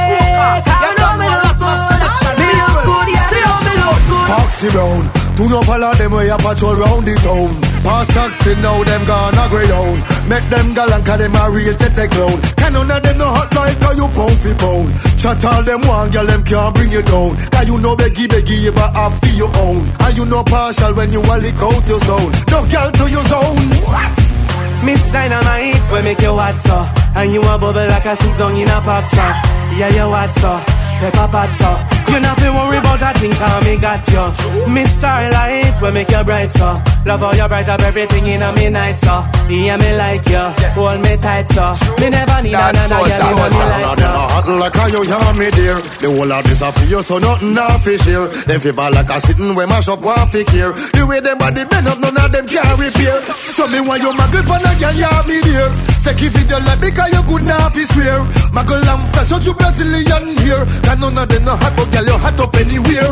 I know me look good. Me look good, yeah, me know me look good. Foxy round, do not follow them way a patrol round the town. Pass taxi now, them gonna grey down. Make them galant, cause them a real tete clown. Can none of them no hot like how you pound for pound. Chat all them one, girl, them can't bring you down. Cause you know beggy beggy, you but have for your own. And you know partial when you a lick out your zone. No girl to your zone. What? Miss Dynamite, we make you hot so. And you a bubble like a soup down in a pop so. Yeah, you hot so, pepper pot so. You not to worry about that thing, cause me got you. Miss Starlight, we make you bright so. Love how you bright up everything in a me night so. Yeah, me like you, hold me tight so. Me never need another girl in me life so. Hot like how you hear me dear. The whole of this a for you, so nothing off fish here. Them fever like a sitting where mash up one fake here. The way them body bend up, none of them can repair. So me want you my grip on a girl, you have me dear. Take it video like because you could not be swear. My girl I'm fresh out you Brazilian here. Cause none of them no hot, but girl you hot up anywhere.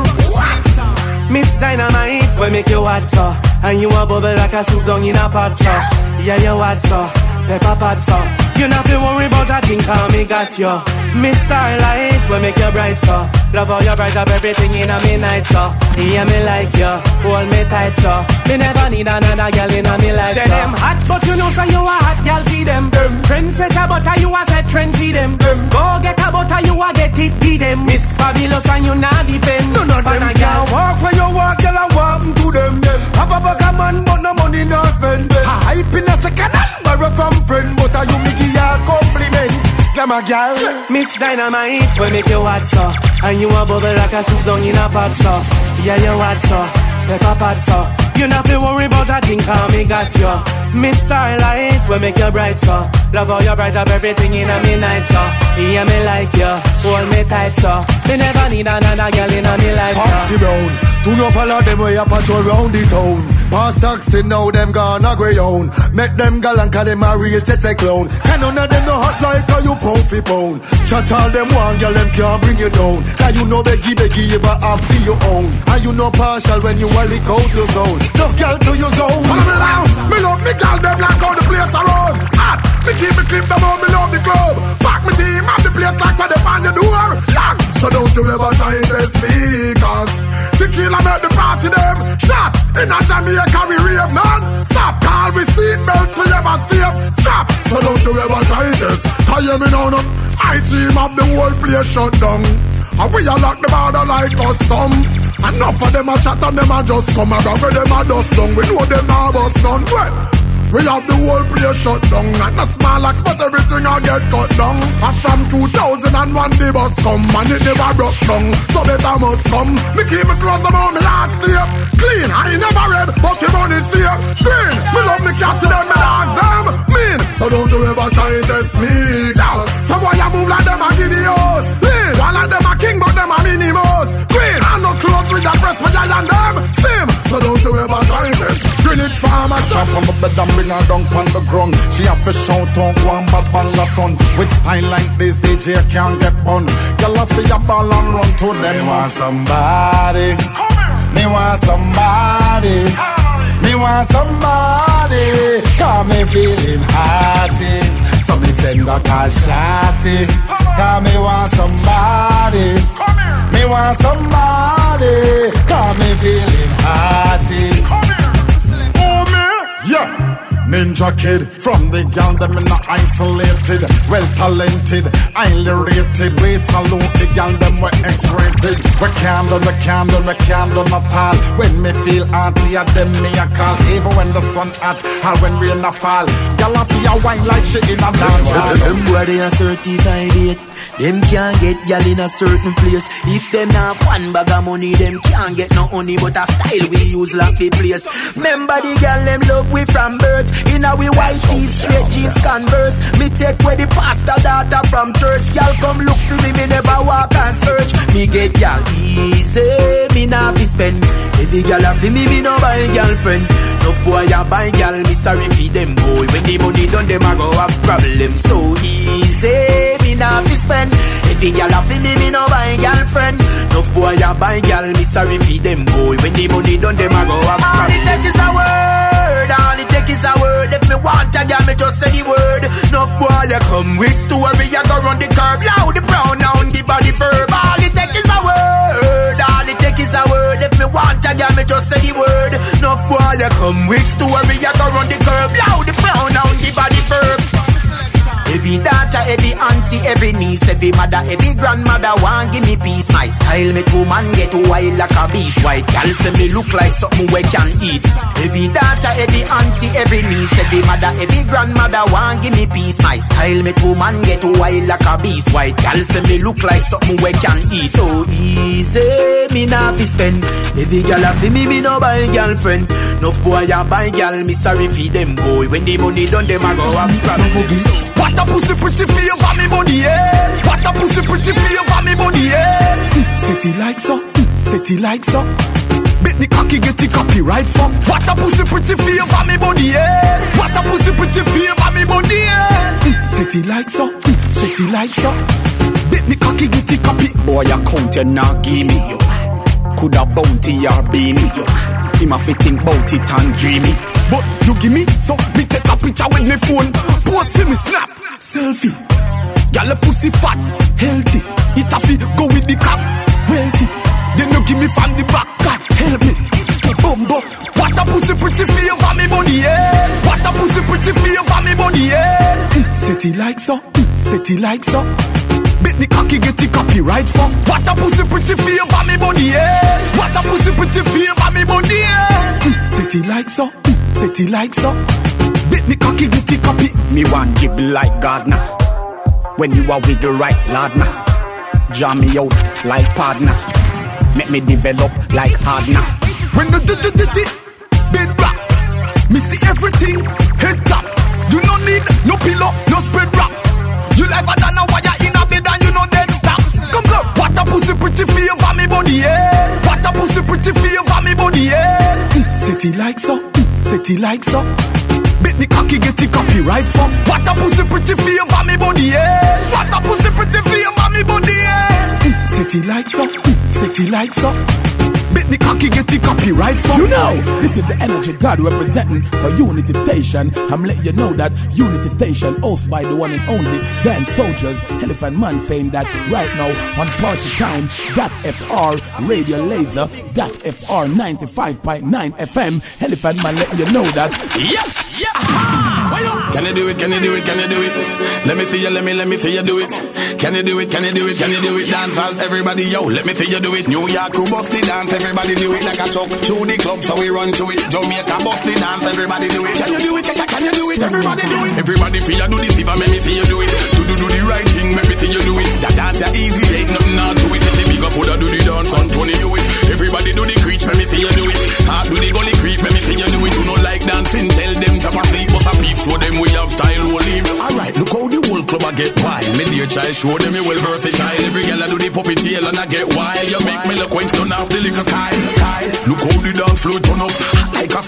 Miss Dynamite, we make you hot so. And you a bubble like a soup down in a pot so. Yeah, you hot so, pepper pot so. You not to worry about that thing, cause me got you. Miss Starlight, we make you bright so. Love how you bright up everything in a me night so. Yeah, me like you, hold me tight so. Me never need another girl in a me life so. Say them hot, but you know so you a hot girl, see them. them. Trendsetter, but you a set trend, see them. them. Go get a butter, you a get it, be them. Miss Fabulous and you not depend. None of them can walk when you walk, girl, I walk to them. them. Have a bag of man, but no money no spend. Hype in a second, borrow from friend, but you me give you a compliment. Glamour girl, Miss Dynamite, we make you hot so. And you a bubble like a soup down in a pot so. Yeah, you hot so, pepper pot so. You not to worry about that thing, cause me got you. Miss Starlight, we make you bright so. Love how you bright up everything in a me night so. Yeah, me like you, hold me tight so. Me never need another girl in a me life so. Foxy round, do not follow them way a patrol round the town. Pass taxi now, them gonna grey down. Make them galant, cause them a real tete clown. Can none of them no hot like how you pound for pound. Chat all them one, girl, them can't bring you down. Cause you know beggy beggy, you but have for your own. And you know partial when you a lick out your zone. No girl to your zone. Follow me down, me love me girl, them like how the place around. Hot, me keep me clip them on, me love the club. Pack me team at the place like where they find your door. Lock, so don't you ever try to speak us. Tequila make the party them. Shot, in a Jamaica we rave none. Stop, call we seatbelt to ever stay. Stop, so don't you ever try this. I hear me now, no. I team up the whole place shut down. And we a lock the border like custom. Enough of them a chat and them a just come around. Where them a dust down, we know them a bust down. Well, we have the whole place shut down. Not a small axe, but everything a get cut down. And from two thousand one the bus come, and it never broke down. So better must come. Me keep me close them on me last stay. Clean, I ain't never red, but your money stay green. Me love me cat to them, me dogs them mean. So don't you ever try to test me, girl. Some boy you move like them a Gideon. franchises. Greenwich farmers jump on the bed and bring her down on the ground. She have to shout on one bad banga son. With style like this, D J can't get bun. Girl off the ball and run to them. Me want somebody. Me want somebody. Me want somebody. Cause me feeling hearty. So me send a call shawty. Cause me want somebody. Me want somebody. Cause me feeling hearty. Oh me, yeah. Ninja kid, from the girl them in not isolated, well talented, highly rated. We salute the girl them we X-rated. We can't do, we can't do, we can't do not all. When me feel auntie, a them me a call. Even when the sun hot, or when rain a fall. Girl a feel wine like she in a dance hall. Them boy they a certified it. Them can't get gal in a certain place. If them not one bag of money, them can't get no honey. But a style we use like the place. Remember the gal them love we from birth. In a we white tees, straight jeans, Converse. Me take where the pastor daughter from church. Gal come look for me, me never walk and search. Me get gal easy, me not fi spend. Every gal a fi me, me no buy girlfriend. Enough boy a buy gal, me sorry fi them boy. When the money done, them a go have problem. So easy, me not fi spend. Every gal a fi me, me no buy girlfriend. Enough boy a buy gal, me sorry fi them boy. When the money done, them a go have problem. All it take is a word, all it take is a word. If me want a gal, me just say the word. Enough boy a come with story, a go run the curb. Loud the pronoun, give her the verb. All it take is a word, all it take is a word. If me want a gal, me just say the word. Enough boy a come with story, a go run the curb. Loud the pronoun, give her the verb. Every daughter, every auntie, every niece, every mother, every grandmother want give me peace. My style make woman get wild like a beast. White gal say me look like something we can eat. Every daughter, every auntie, every niece, every mother, every grandmother want give me peace. My style make woman get wild like a beast. White gal say me look like something we can eat. So easy, me not fi spend. Every gal a fi me, me no buy girlfriend. Enough boy a buy gal, me sorry fi them boy. When the money done, them a go have problems. What a pussy pretty feel for me body, yeah. What a pussy pretty feel for me body, yeah. Set it like so, set it like so. Bet me cocky get the copyright for. What a pussy pretty feel for me body, yeah. What a pussy pretty feel for me body, yeah. Set it like so, set it like so. Bet me cocky get the copy. Boy, I count you now, give me yo. Coulda bounty or be me yo. Him a fi think bout it and dreamy. But you give me, so me take a picture with me phone. Post for me snap, selfie. Y'all a pussy fat, healthy. It a fi go with the cock, wealthy. Then you give me from the back, God help me. Bumbo, what a pussy pretty feel for me body, yeah. What a pussy pretty feel for me body, yeah. Set it like so, set it like so. Bet me cocky get the copyright for. What a pussy pretty feel for me body, yeah. What a pussy pretty feel for me body, yeah. Set it like so, set it like so. Bet me cocky get the copy. Me want give like Gardner. When you are wiggle right, Lord now. Jam me out like partner. Make me develop like Hardner. When the d d d d big rap, me see everything head top. You no need no pillow, no spread wrap. You live than a wire in a bed and you know dead stop. Come go, what a pussy pretty feel for me body, yeah. What a pussy pretty feel for me body, yeah. Set it like so, set it like so. Bet me cocky get the copyright for. What a pussy pretty feel for me body, yeah. What a pussy pretty feel for me body, yeah. Set it like so, set it like so. Bet me cocky get the copyright for. You know, this is the energy God representing for Unity Station. I'm letting you know that Unity Station hosted by the one and only Dan Soldiers, Elephant Man, saying that right now on Party Time, that F R Radio Laser, that F R ninety-five point nine F M. Elephant Man letting you know that. Yeah, yeah. Can you do it? Can you do it? Can you do it? Let me see you. Let me let me see you do it. Can you do it? Can you do it? Can you do it? Dancers, everybody, yo, let me see you do it. New York, who bust the dance, everybody do it like a truck. Through the club, so we run to it. Jamaica, bust the dance, everybody do it. Can you do it? Can you do it? Everybody do it. Everybody feel you do this, if I make me see you do it. To do do the right thing, make me see you do it. That dance is easy, ain't nothing hard to it. If you big up, put do the dance on Tony do it. Everybody do the creep, make me see you do it. Hard do the gully creep, make me see you do it. Who don't like dancing, tell them to sleep, but a peep, show them we have style, we'll leave. Alright, look how the whole club I get wild. Me dear child, show them you well versatile. Every girl I do the puppy tail and I get wild. You make me look when done off the little Kyle. Look how the dance floor turn up like a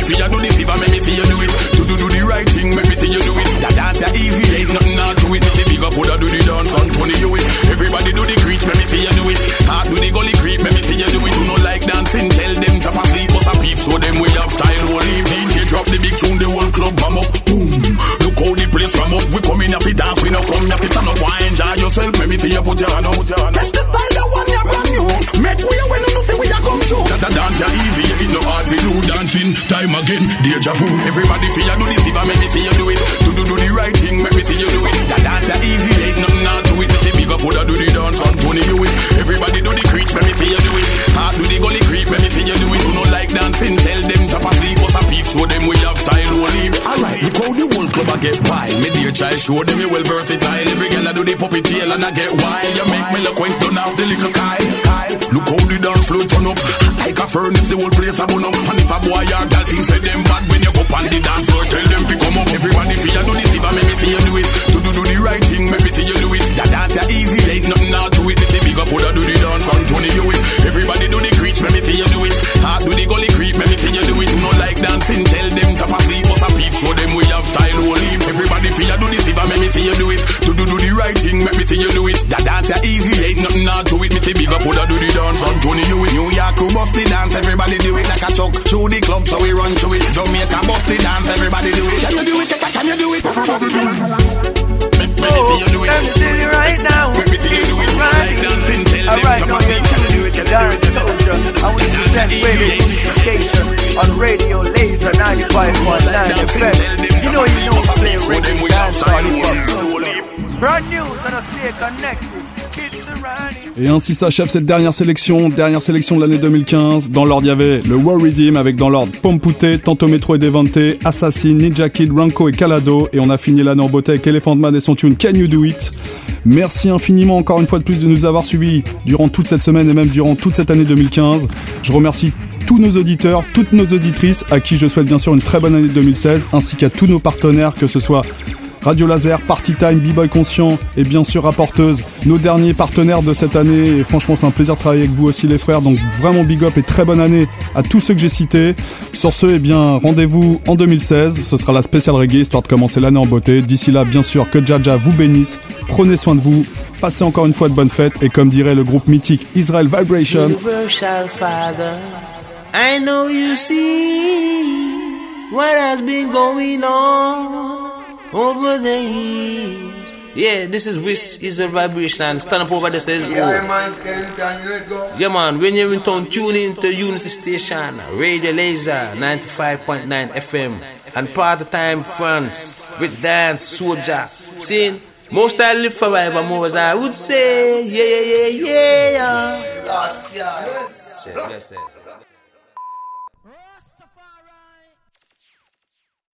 see you do the fever, make me see you do it. To do do the right thing, make me see you do it. That dance are easy, ain't nothing hard to it. Me say big up, woulda do the dance on Tony you it. Everybody do the creep, make me see you do it. Heart do the gully creep, make me see you do it. Who no like dancing, tell them drop a sleep, bust a peep, show them we have style. Holy D J drop the big tune, the whole club bam up, boom. Look how the place from up. We come in happy dance, we no come happy turn up. Why enjoy yourself? Make me see you put your hand up. Catch the style, that one you brand new. Make we when you know say we a come through. That the dance ya easy, it's no hard to do. Dancing time again, deja vu. Everybody feel you do the fever, make me see you do it. To do do the right thing, make me see you do it. That dance ya easy, ain't nothing hard to it. Me say big up, woulda do the dance on Tony you it. Everybody do the creep, make me see you do it. Heart do the gully creep, make me see you do it. Who no like dancing, tell them drop a sleep, bust a peep, show them we have style. Holy. Alright, look how the whole club a get wild. Me dear child, show them you well versatile. Every girl I do the puppy tail and I get wild. You make me look once done off the little Kyle. Look how the dance floor turn up like a furnace, the whole place a burn up. And if a boy or girl think say them bad, when you go on the dance floor, tell them to come up. Everybody feel you do the fever, make me see you do it. To do do the right thing, make me see you do it. That dance ya easy, ain't nothing hard to it. Me say big up, woulda do the dance on Tony you it. Everybody do the creep, make me see you do it. Heart do the gully creep, make me see you do it. Who no like dancing, tell them drop a sleep, bust a peep, show them we have style. Holy. Everybody feel you do the fever, make me see you do it. To do do the right thing, make me see you do it. That dance ya easy, ain't nothing hard to it. Me say big up, woulda do the dance on Tony you it. New York who bust the dance, everybody do it like a chuck. Through the club, so we run through it. Jamaica bust the dance, everybody do it. Can you do it? Can you do it? Everybody do it. Make me see you do it. Let me tell you right now. Make me see you do it. Like dancing, tell them Alright, drop a beat. Can you do it? Can you do it? Soldier, I will present Radio Unity Station on Radio Laser ninety-five point nine F M. You know you know play reggae dance all hip hop. Brand news and I stay connected. Et ainsi s'achève cette dernière sélection, dernière sélection de l'année deux mille quinze. Dans l'ordre, il y avait le War Redeem avec dans l'ordre Pompute, Tanto Metro et Devante, Assassin, Ninja Kid, Ranko et Calado. Et on a fini l'année en beauté avec Elephant Man et son tune Can You Do It. Merci infiniment encore une fois de plus de nous avoir suivis durant toute cette semaine et même durant toute cette année deux mille quinze. Je remercie tous nos auditeurs, toutes nos auditrices à qui je souhaite bien sûr une très bonne année deux mille seize, ainsi qu'à tous nos partenaires, que ce soit Radio Laser, Party Time, B-Boy Conscient et bien sûr Rapporteuse, nos derniers partenaires de cette année. Et franchement, c'est un plaisir de travailler avec vous aussi les frères, donc vraiment big up et très bonne année à tous ceux que j'ai cités. Sur ce, eh bien, rendez-vous en deux mille seize, ce sera la spéciale reggae, histoire de commencer l'année en beauté. D'ici là, bien sûr, que Jaja vous bénisse, prenez soin de vous, passez encore une fois de bonnes fêtes, et comme dirait le groupe mythique Israel Vibration, Universal Father, I know you see what has been going on over there. Yeah, this is Wish is a Vibration. Stand up over there, says, Yeah, oh. man, can, can you let go? Yeah, man, when you're in town, tune in to Unity Station, Radio Laser, ninety-five point nine F M, and Party Time France, with Dance Soldier. See, most I live forever, more as I would say, yeah, yeah, yeah, yeah. Yes, yeah. Yes, yes.